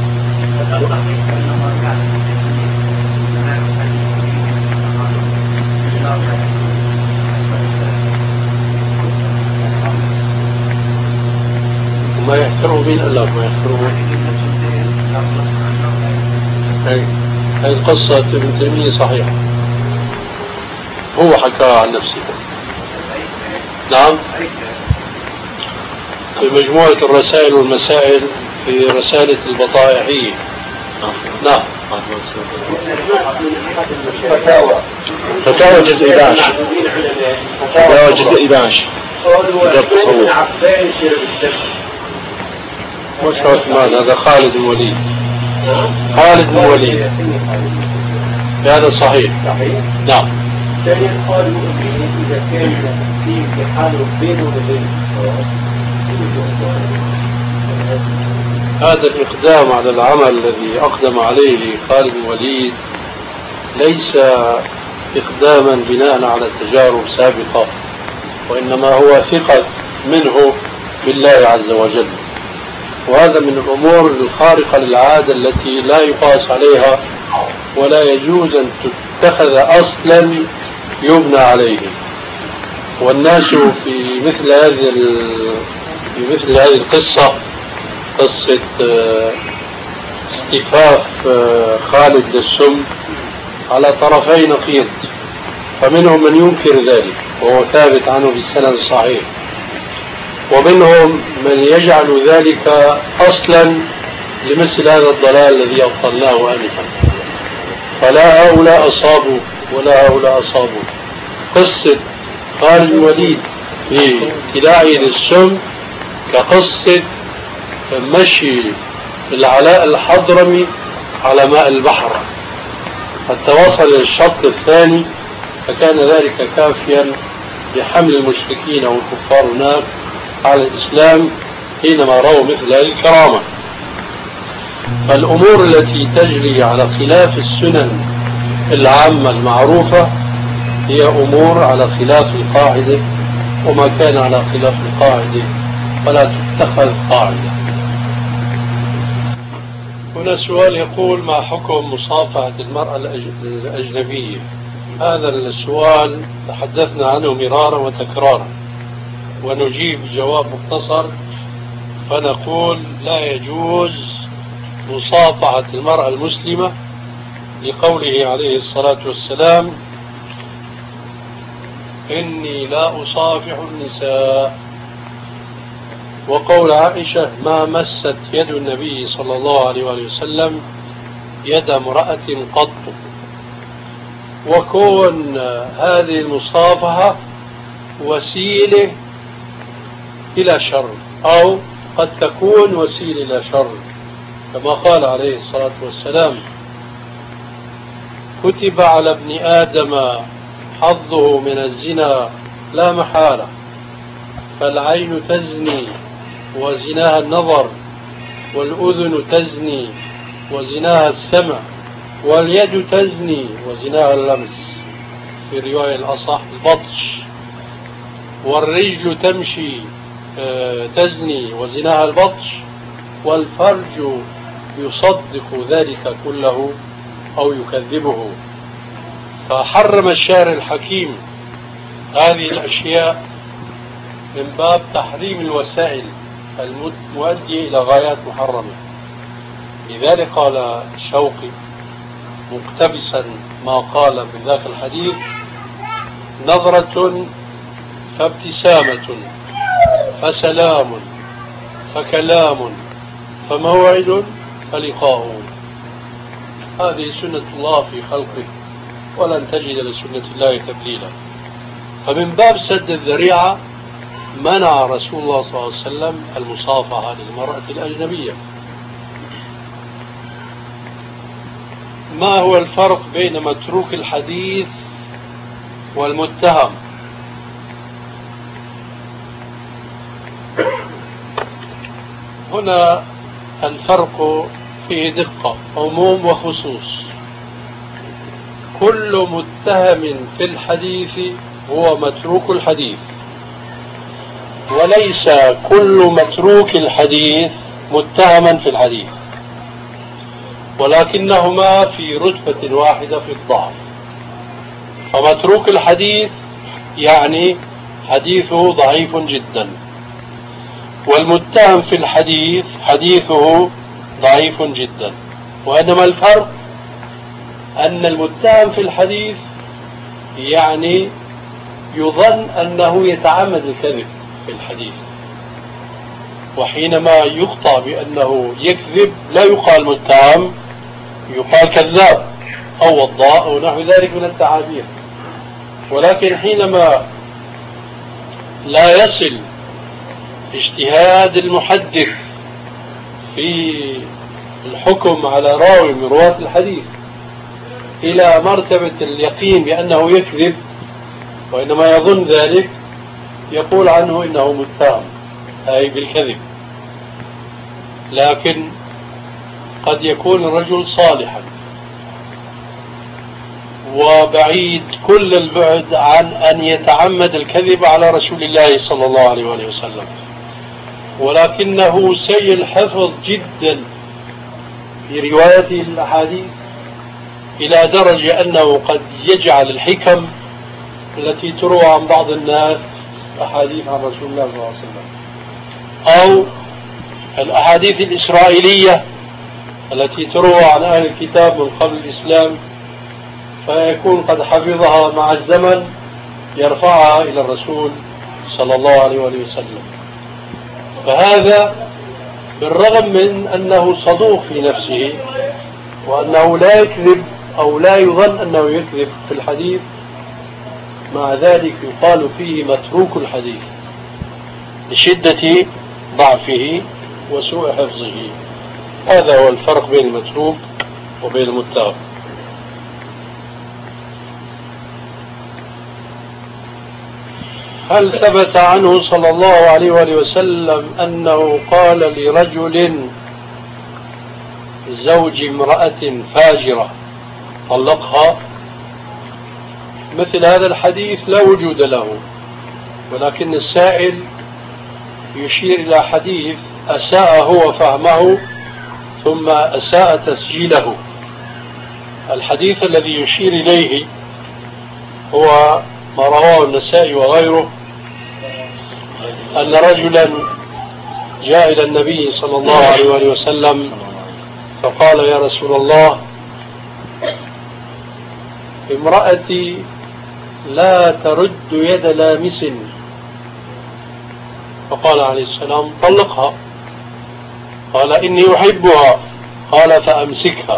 وما يحترموا مين قال لك ما يحترموا؟ هذه القصة ابن تيمية صحيحة، هو حكاها عن نفسه. نعم، في مجموعة الرسائل والمسائل في رسالة البطائحية. نعم. فتاوى جزء 11. فتاوى جزء 11. مش عثمان، هذا خالد بن وليد. خالد بن وليد هذا صحيح. نعم. ثانيا قالوا إذا كان في حال بينه وبين هذا الإقدام على العمل الذي أقدم عليه خالد بن وليد ليس إقداما بناء على تجارب سابقة، وإنما هو ثقة منه بالله عز وجل، وهذا من الأمور الخارقة للعادة التي لا يقاس عليها ولا يجوز أن تتخذ أصلا يبنى عليه. والناس في مثل هذه القصة، قصة استفاف خالد للسم، على طرفي نقيض، فمنهم من ينكر ذلك وهو ثابت عنه بالسند الصحيح، ومنهم من يجعل ذلك أصلا لمثل هذا الضلال الذي أبطلناه آنفا. فلا هؤلاء أصابوا ولا هؤلاء أصابوا. قصة خالد بن وليد في ابتلاعه للسم كقصة مشي العلاء الحضرمي على ماء البحر حتى وصل إلى الشط الثاني، فكان ذلك كافيا لحمل المشركين والكفار هناك على الإسلام حينما رأوا مثل هذه الكرامة. فالأمور التي تجري على خلاف السنن العامة المعروفة هي أمور على خلاف القاعدة، وما كان على خلاف القاعدة فلا تتخذ قاعدة. هنا سؤال يقول: ما حكم مصافحة المرأة الأجنبية؟ هذا السؤال تحدثنا عنه مرارا وتكرارا، ونجيب جواب مختصر فنقول: لا يجوز مصافحة المرأة المسلمة، لقوله عليه الصلاة والسلام: إني لا أصافح النساء. وقول عائشة ما مست يد النبي صلى الله عليه وآله وسلم يد امرأة قط. وكون هذه المصافحة وسيلة إلى شر أو قد تكون وسيلة إلى شر، كما قال عليه الصلاة والسلام كتب على ابن آدم حظه من الزنا لا محالة، فالعين تزني وزناها النظر، والأذن تزني وزناها السمع، واليد تزني وزناها اللمس، في رواية الأصح البطش، والرجل تمشي تزني وزناها البطش، والفرج يصدق ذلك كله أو يكذبه. فحرم الشارع الحكيم هذه الأشياء من باب تحريم الوسائل المؤدية إلى غايات محرمة. لذلك قال الشوقي مقتبسا ما قال من ذاك الحديث نظرة فابتسامة فسلام فكلام فموعد فلقاء. هذه سنة الله في خلقه ولن تجد لسنة الله تبديلا. فمن باب سد الذريعة منع رسول الله صلى الله عليه وسلم المصافحة للمرأة الأجنبية. ما هو الفرق بين متروك الحديث والمتهم؟ هنا الفرق فيه دقة، عموم وخصوص. كل متهم في الحديث هو متروك الحديث، وليس كل متروك الحديث متهما في الحديث، ولكنهما في رتبة واحدة في الضعف. فمتروك الحديث يعني حديثه ضعيف جدا، والمتهم في الحديث حديثه ضعيف جدا. وإنما الفرق أن المتهم في الحديث يعني يظن أنه يتعمد الكذب في الحديث، وحينما يقطع بأنه يكذب لا يقال متهم، يقال كذاب أو وضاء أو نحو ذلك من التعابير. ولكن حينما لا يصل اجتهاد المحدث في الحكم على راوي من رواة الحديث إلى مرتبة اليقين بأنه يكذب، وإنما يظن ذلك، يقول عنه إنه متهم أي بالكذب. لكن قد يكون الرجل صالحا وبعيد كل البعد عن أن يتعمد الكذب على رسول الله صلى الله عليه وسلم، ولكنه سيء الحفظ جدا في روايته الأحاديث إلى درجة أنه قد يجعل الحكم التي تروى عن بعض الناس أحاديث عن رسول الله صلى الله عليه وسلم، أو الأحاديث الإسرائيلية التي تروى عن أهل الكتاب من قبل الإسلام، فيكون قد حفظها مع الزمن يرفعها إلى الرسول صلى الله عليه وسلم. فهذا بالرغم من أنه صدوق في نفسه وأنه لا يكذب أو لا يظن أنه يكذب في الحديث، مع ذلك يقال فيه متروك الحديث لشدة ضعفه وسوء حفظه. هذا هو الفرق بين المتروك وبين المتهم. هل ثبت عنه صلى الله عليه وآله وسلم أنه قال لرجل زوج امرأة فاجرة طلقها؟ مثل هذا الحديث لا وجود له، ولكن السائل يشير إلى حديث أساء هو فهمه ثم أساء تسجيله. الحديث الذي يشير إليه هو ما رواه النسائي وغيره، أن رجلا جاء إلى النبي صلى الله عليه وسلم فقال يا رسول الله امرأتي لا ترد يد لامس، فقال عليه السلام طلقها. قال إني أحبها. قال فأمسكها.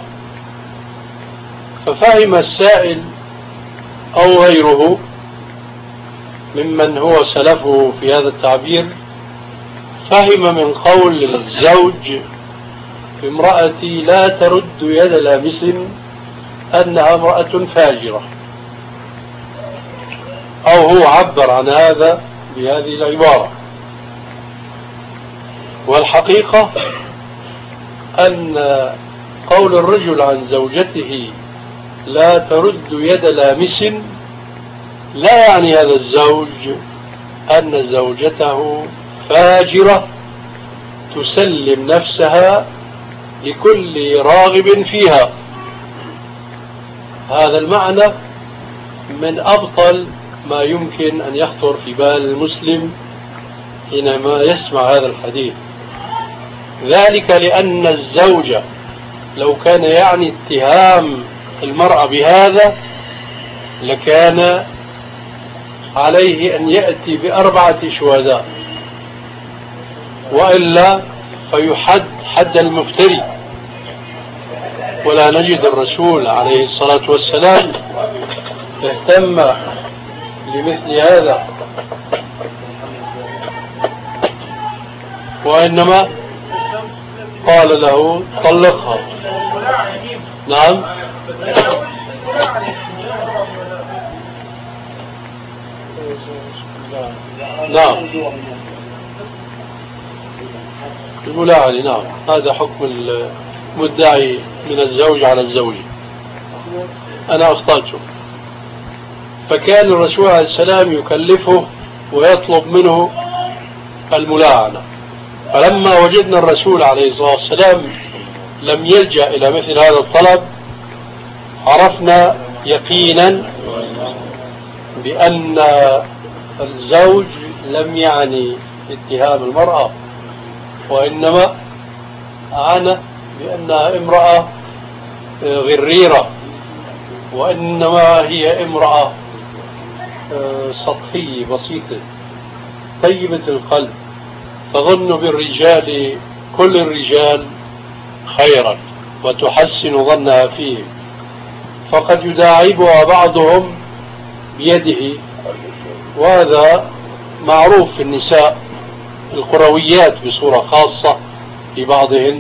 ففهم السائل أو غيره ممن هو سلفه في هذا التعبير، فهم من قول الزوج امرأتي لا ترد يد لامس أنها امرأة فاجرة، أو هو عبر عن هذا بهذه العبارة. والحقيقة أن قول الرجل عن زوجته لا ترد يد لامس لا يعني هذا الزوج أن زوجته فاجرة تسلم نفسها لكل راغب فيها. هذا المعنى من أبطل ما يمكن أن يخطر في بال المسلم حينما يسمع هذا الحديث، ذلك لأن الزوج لو كان يعني اتهام المرأة بهذا لكان عليه أن يأتي ب4 شهداء، وإلا فيحد حد المفتري. ولا نجد الرسول عليه الصلاة والسلام اهتم لمثل هذا، وإنما قال له طلقها. نعم. نعم الملاعنة. نعم هذا حكم المدعي من الزوج على الزوج. أنا أخطأت. فكان الرسول عليه السلام يكلفه ويطلب منه الملاعنة، فلما وجدنا الرسول عليه الصلاة والسلام لم يلجأ إلى مثل هذا الطلب عرفنا يقينا بأن الزوج لم يعني اتهام المرأة، وإنما عنى بأنها امرأة غريرة، وإنما هي امرأة سطحية بسيطة طيبة القلب تظن بالرجال كل الرجال خيرا وتحسن ظنها فيهم، فقد يداعبها بعضهم بيده. وهذا معروف في النساء القرويات بصورة خاصة في بعضهن،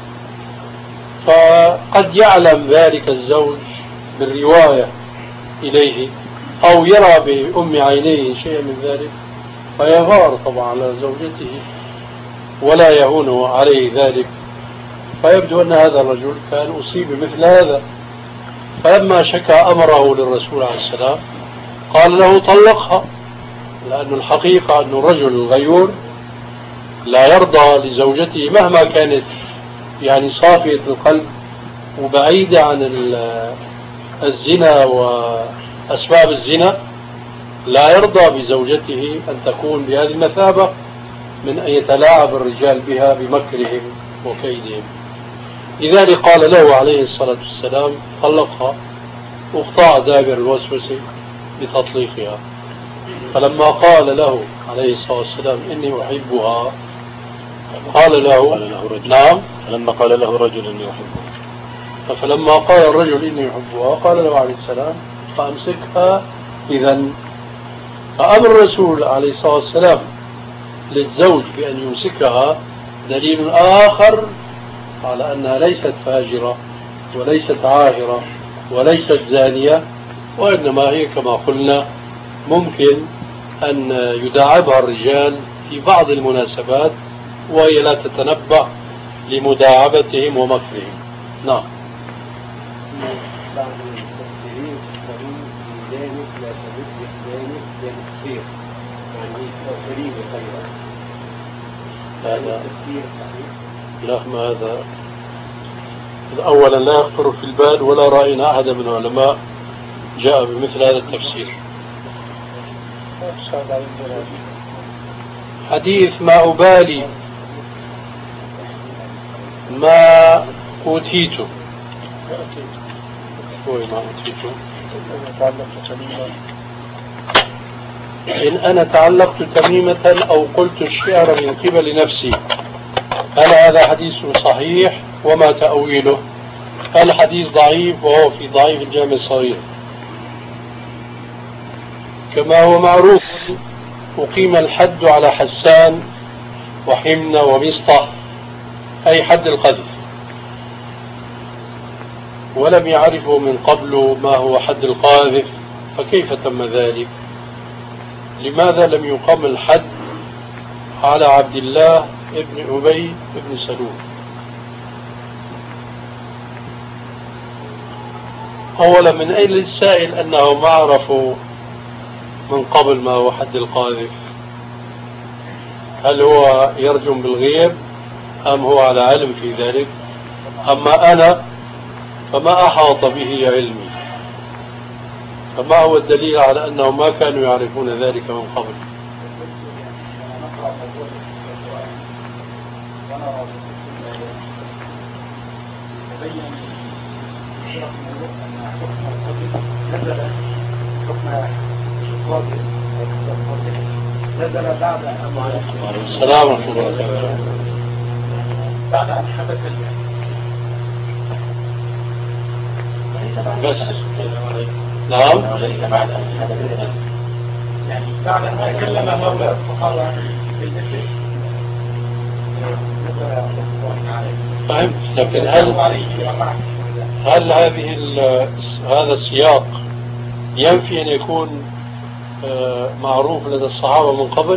فقد يعلم ذلك الزوج بالرواية إليه أو يرى بأم عينيه شيئا من ذلك فيغار طبعا على زوجته ولا يهون عليه ذلك، فيبدو أن هذا الرجل كان أصيب بمثل هذا. فلما شكى أمره للرسول عليه السلام قال له طلقها، لأن الحقيقة أن الرجل الغيور لا يرضى لزوجته مهما كانت يعني صافية القلب وبعيدة عن الزنا وأسباب الزنا، لا يرضى بزوجته أن تكون بهذه المثابة من أن يتلاعب الرجال بها بمكرهم وكيدهم. لذلك قال له عليه الصلاة والسلام طلقها، واقطع دابر الوسوسة بتطليقها. فلما قال له عليه الصلاة والسلام إني أحبها قال له نعم. فلما قال له الرجل إني أحبها، فلما قال الرجل إني أحبها قال له عليه السلام فأمسكها. إذا فأمر الرسول عليه الصلاة والسلام للزوج بأن يمسكها دليل آخر على أنها ليست فاجرة وليست عاهرة وليست زانية، وإنما هي كما قلنا ممكن أن يداعبها الرجال في بعض المناسبات وهي لا تتنبأ لمداعبتهم ومكرهم. نعم. بعض المفسرين يقولون في ذلك لا تمد ذلك للتفسير، يعني تفسيرين خيرا. هذا التفسير صحيح؟ لا، ما هذا أولا لا يخطر في البال ولا رأينا أحد من العلماء جاء بمثل هذا التفسير. حديث ما أبالي ما أوتيته، شوي ما أوتيته إن أنا تعلقت تميمة أو قلت الشعر من قبل نفسي هل هذا حديث صحيح وما تأويله؟ الحديث ضعيف وهو في ضعيف الجامع الصغير. كما هو معروف أقيم الحد على حسان وحمنة ومسطح أي حد القذف، ولم يعرفوا من قبل ما هو حد القاذف، فكيف تم ذلك؟ لماذا لم يقام الحد على عبد الله ابن أبي ابن سلول؟ أولا من أين للسائل أنه ما عرفوا من قبل ما هو حد القاذف؟ هل هو يرجم بالغيب أم هو على علم في ذلك؟ أما أنا فما أحاط به علمي، فما هو الدليل على أنهم ما كانوا يعرفون ذلك من قبل؟ نزل بعد السلام ورحمة الله وبركاته. بعد أن حدث بس نعم، ليس بعد أن حدث، يعني بعد أن تكلم هؤلاء الصحابة بالذكر فهمت، لكن هل هذا السياق ينفي أن يكون معروف لدى الصحابة من قبل؟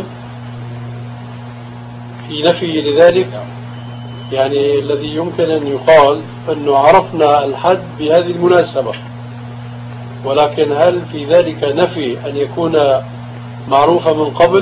في نفي لذلك؟ يعني الذي يمكن أن يقال أنه عرفنا الحد بهذه المناسبة، ولكن هل في ذلك نفي أن يكون معروفا من قبل؟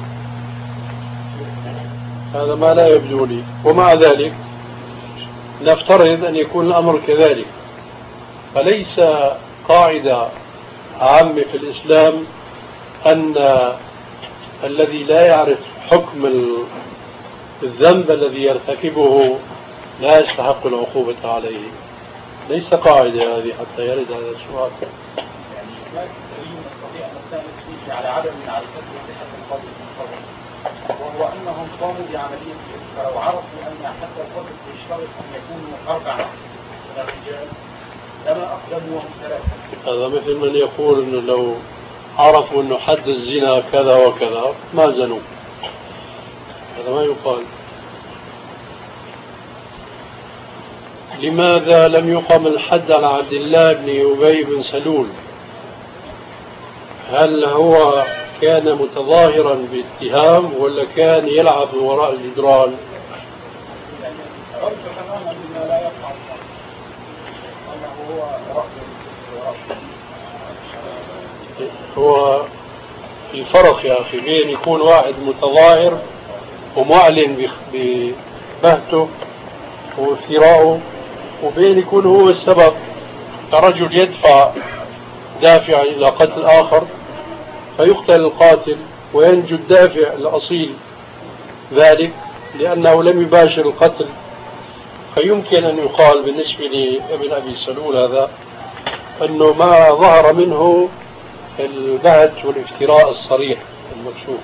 هذا ما لا يبدو لي. ومع ذلك نفترض أن يكون الأمر كذلك، فليس قاعدة عامة في الإسلام أن الذي لا يعرف حكم الذنب الذي يرتكبه لا يستحق العقوبة عليه. ليس قاعدة هذه حتى يرد هذا السؤال. يعني لا دليل نستطيع أن نستأنس فيه على عدم معرفته بحد القتل من قبل، وهو أنهم قاموا بعملية فلو عرفوا أن حد القتل يشترط أن يكونوا 4 من الرجال لما أقدموا وهم 3. هذا مثل من يقول أنه لو عرفوا أنه حد الزنا كذا وكذا ما زنوا، هذا ما يقال. لماذا لم يقم الحد على عبد الله بن أبي بن سلول؟ هل هو كان متظاهرا باتهام ولا كان يلعب من وراء الجدران؟ أرجو تماما مما لا يفعل أنه هو رأس هو في فرق يا أخي بين يكون واحد متظاهر ومعلن ببهته وافتراءه، وبين يكون هو السبب كرجل يدفع دافعا إلى قتل آخر فيقتل القاتل وينجو الدافع الأصيل ذلك لأنه لم يباشر القتل. فيمكن أن يقال بالنسبة لابن أبي سلول هذا أنه ما ظهر منه البهت والافتراء الصريح المكشوف.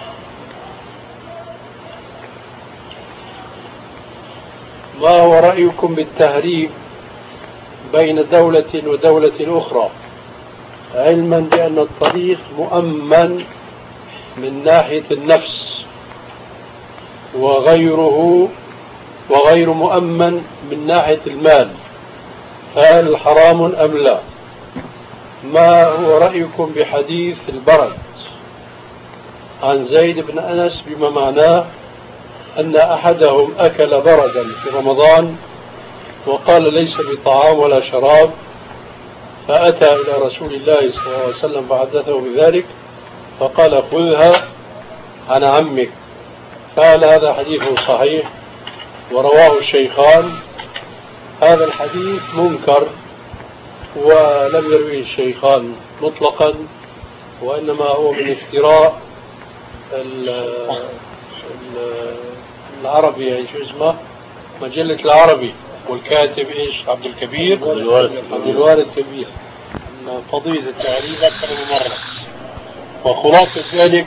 ما هو رأيكم بالتهريب بين دولة ودولة أخرى علما بأن الطريق مؤمن من ناحية النفس وغير مؤمن من ناحية المال، فهل حرام أم لا؟ ما هو رأيكم بحديث البرد عن زيد بن أنس بما معناه أن أحدهم أكل بردا في رمضان وقال ليس بطعام ولا شراب، فأتى إلى رسول الله صلى الله عليه وسلم فحدثه بذلك فقال خذها عن عمك. فهل هذا حديث صحيح ورواه الشيخان؟ هذا الحديث منكر ولم يرويه الشيخان مطلقا، وإنما هو من افتراء العربي، يعني شو اسمه، مجلة العربي، والكاتب ايش؟ عبد الكبير عبد الوارث كبير. قضية التهريب أكثر من مرة. وخلاصة ذلك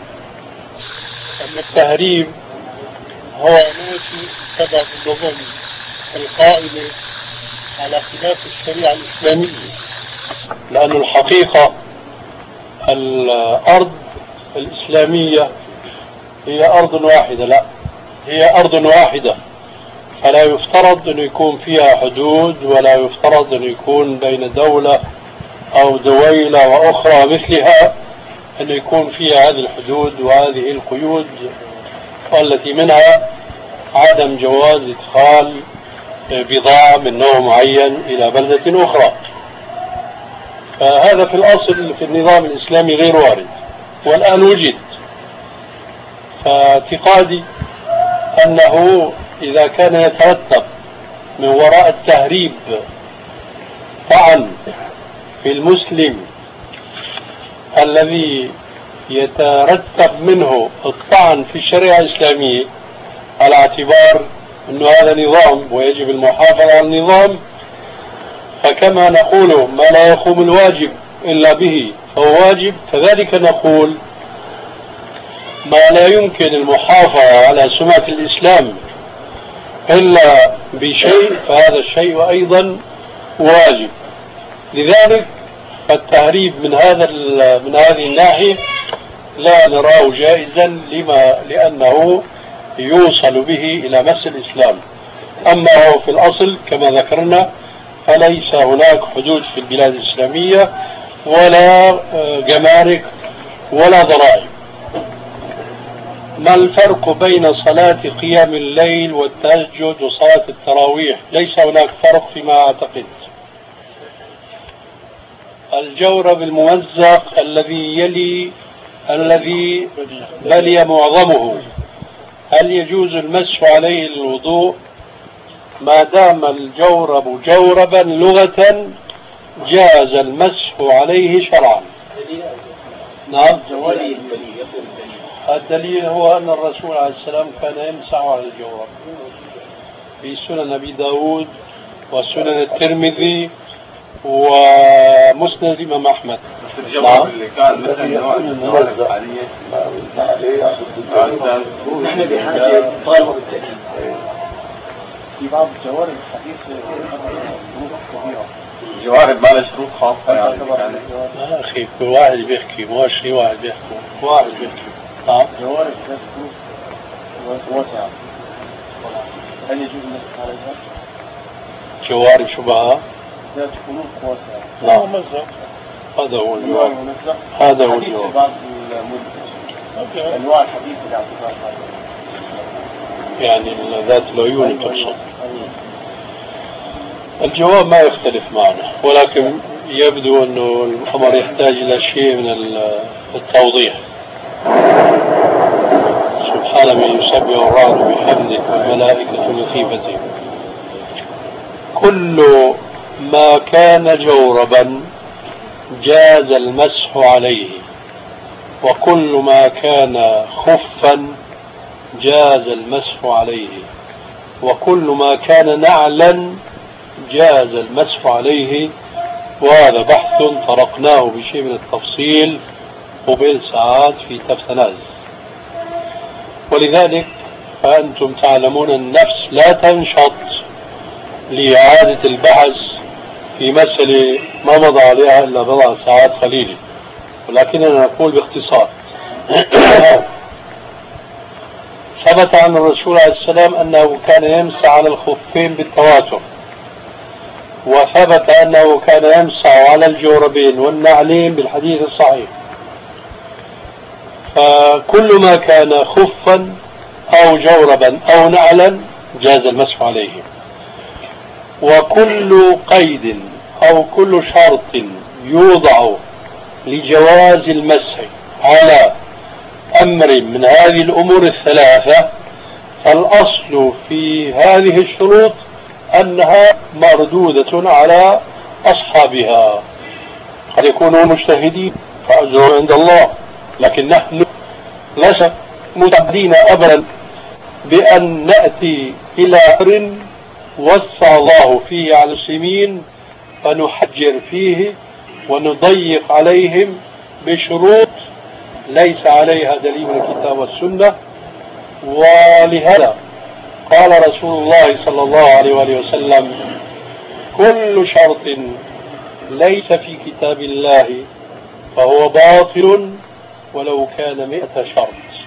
أن التهريب هو ناتي بسبب النظم القائمة على خلاف الشريعة الإسلامية، لأن الحقيقة الأرض الإسلامية هي أرض واحدة، لا هي أرض واحدة، فلا يفترض أن يكون فيها حدود، ولا يفترض أن يكون بين دولة أو دويلة وأخرى مثلها أن يكون فيها هذه الحدود وهذه القيود، والتي منها عدم جواز إدخال بضاعة من نوع معين إلى بلدة أخرى. فهذا في الأصل في النظام الإسلامي غير وارد، والآن وجد. فاعتقادي أنه إذا كان يترتب من وراء التهريب طعن في المسلم الذي يترتب منه الطعن في الشريعة الإسلامية، على اعتبار أنه هذا نظام ويجب المحافظة على النظام، فكما نقول ما لا يقوم الواجب إلا به فهو واجب، كذلك نقول ما لا يمكن المحافظة على سمعة الإسلام إلا بشيء فهذا الشيء أيضا واجب. لذلك فالتهريب من هذه الناحية لا نراه جائزا، لأنه يوصل به إلى مس الإسلام. أما هو في الأصل كما ذكرنا فليس هناك حدود في البلاد الإسلامية ولا جمارك ولا ضرائب. ما الفرق بين صلاة قيام الليل والتهجد وصلاة التراويح؟ ليس هناك فرق فيما أعتقد. الجورب الممزق الذي بلي معظمه، هل يجوز المسح عليه للوضوء؟ ما دام الجورب جوربا لغة جاز المسح عليه شرعا. نعم. الدليل هو أن الرسول عليه السلام كان يمسح على الجورب في سنن أبي داود وسنن الترمذي ومسند الإمام أحمد. بس الجورب اللي كان مثل نوع الجورب الحالية نحن بحاجة طالب بالتأكيد. في بعض الجوارب الحديث شروط كبيرة. الجوارب ما لها شروط خاصة يعني. أخي كل واحد بيحكي، مو شيء واحد بيحكي، واحد بيحكي. نعم. جوارب ذات شروط واسعة، هل يجوز المسح عليها؟ جوارب شبهة ذات خلوق واسعة. نعم ممزق، هذا هو الجواب. هذا هو الجواب. بعض أنواع الحديث اللي اعتبار يعني ذات العيون تقصد. الجواب ما يختلف معنا، ولكن يبدو أنه الأمر يحتاج إلى شيء من التوضيح. سبحان من يسبح الرعد بحمده والملائكة من خيفته. كل ما كان جوربا جاز المسح عليه، وكل ما كان خفا جاز المسح عليه، وكل ما كان نعلا جاز المسح عليه. وهذا بحث طرقناه بشيء من التفصيل قبل ساعات في تفتناز. ولذلك فأنتم تعلمون النفس لا تنشط لإعادة البحث في مسألة ما مضى عليها إلا بضع ساعات قليلة، ولكننا نقول باختصار. ثبت عن الرسول عليه السلام أنه كان يمسح على الخفين بالتواتر، وثبت أنه كان يمسح على الجوربين والنعلين بالحديث الصحيح. فكل ما كان خفا أو جوربا أو نعلا جاز المسح عليه. وكل قيد أو كل شرط يوضع لجواز المسح على أمر من هذه الأمور الثلاثة، فالأصل في هذه الشروط أنها مردودة على أصحابها. قد يكونوا مجتهدين فأجرهم عند الله، لكن نحن لسنا متعدين أبدا بأن نأتي إلى أمر وسع الله فيه على المسلمين فنحجر فيه ونضيق عليهم بشروط ليس عليها دليل من الكتاب والسنة. ولهذا قال رسول الله صلى الله عليه وآله وسلم: كل شرط ليس في كتاب الله فهو باطل ولو كان 100 شرط.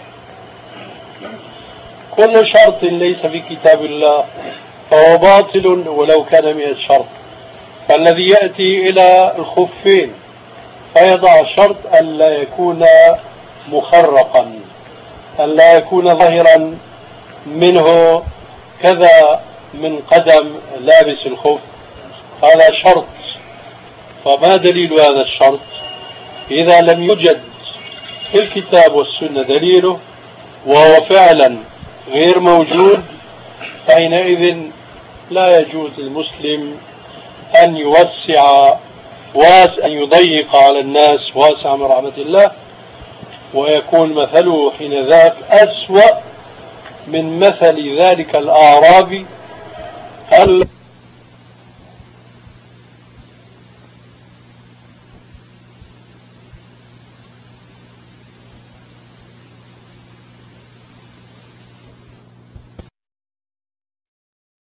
كل شرط ليس في كتاب الله فهو باطل ولو كان 100 شرط. فالذي يأتي إلى الخفين فيضع شرط أن لا يكون مخرقا، أن لا يكون ظاهرا منه كذا من قدم لابس الخف، هذا شرط. فما دليل هذا الشرط؟ إذا لم يوجد في الكتاب والسنة دليله وهو فعلا غير موجود، فحينئذ لا يجوز للمسلم أن يوسع أن يضيق على الناس واسع من رحمة الله، ويكون مثله حين ذاك أسوأ من مثل ذلك الأعرابي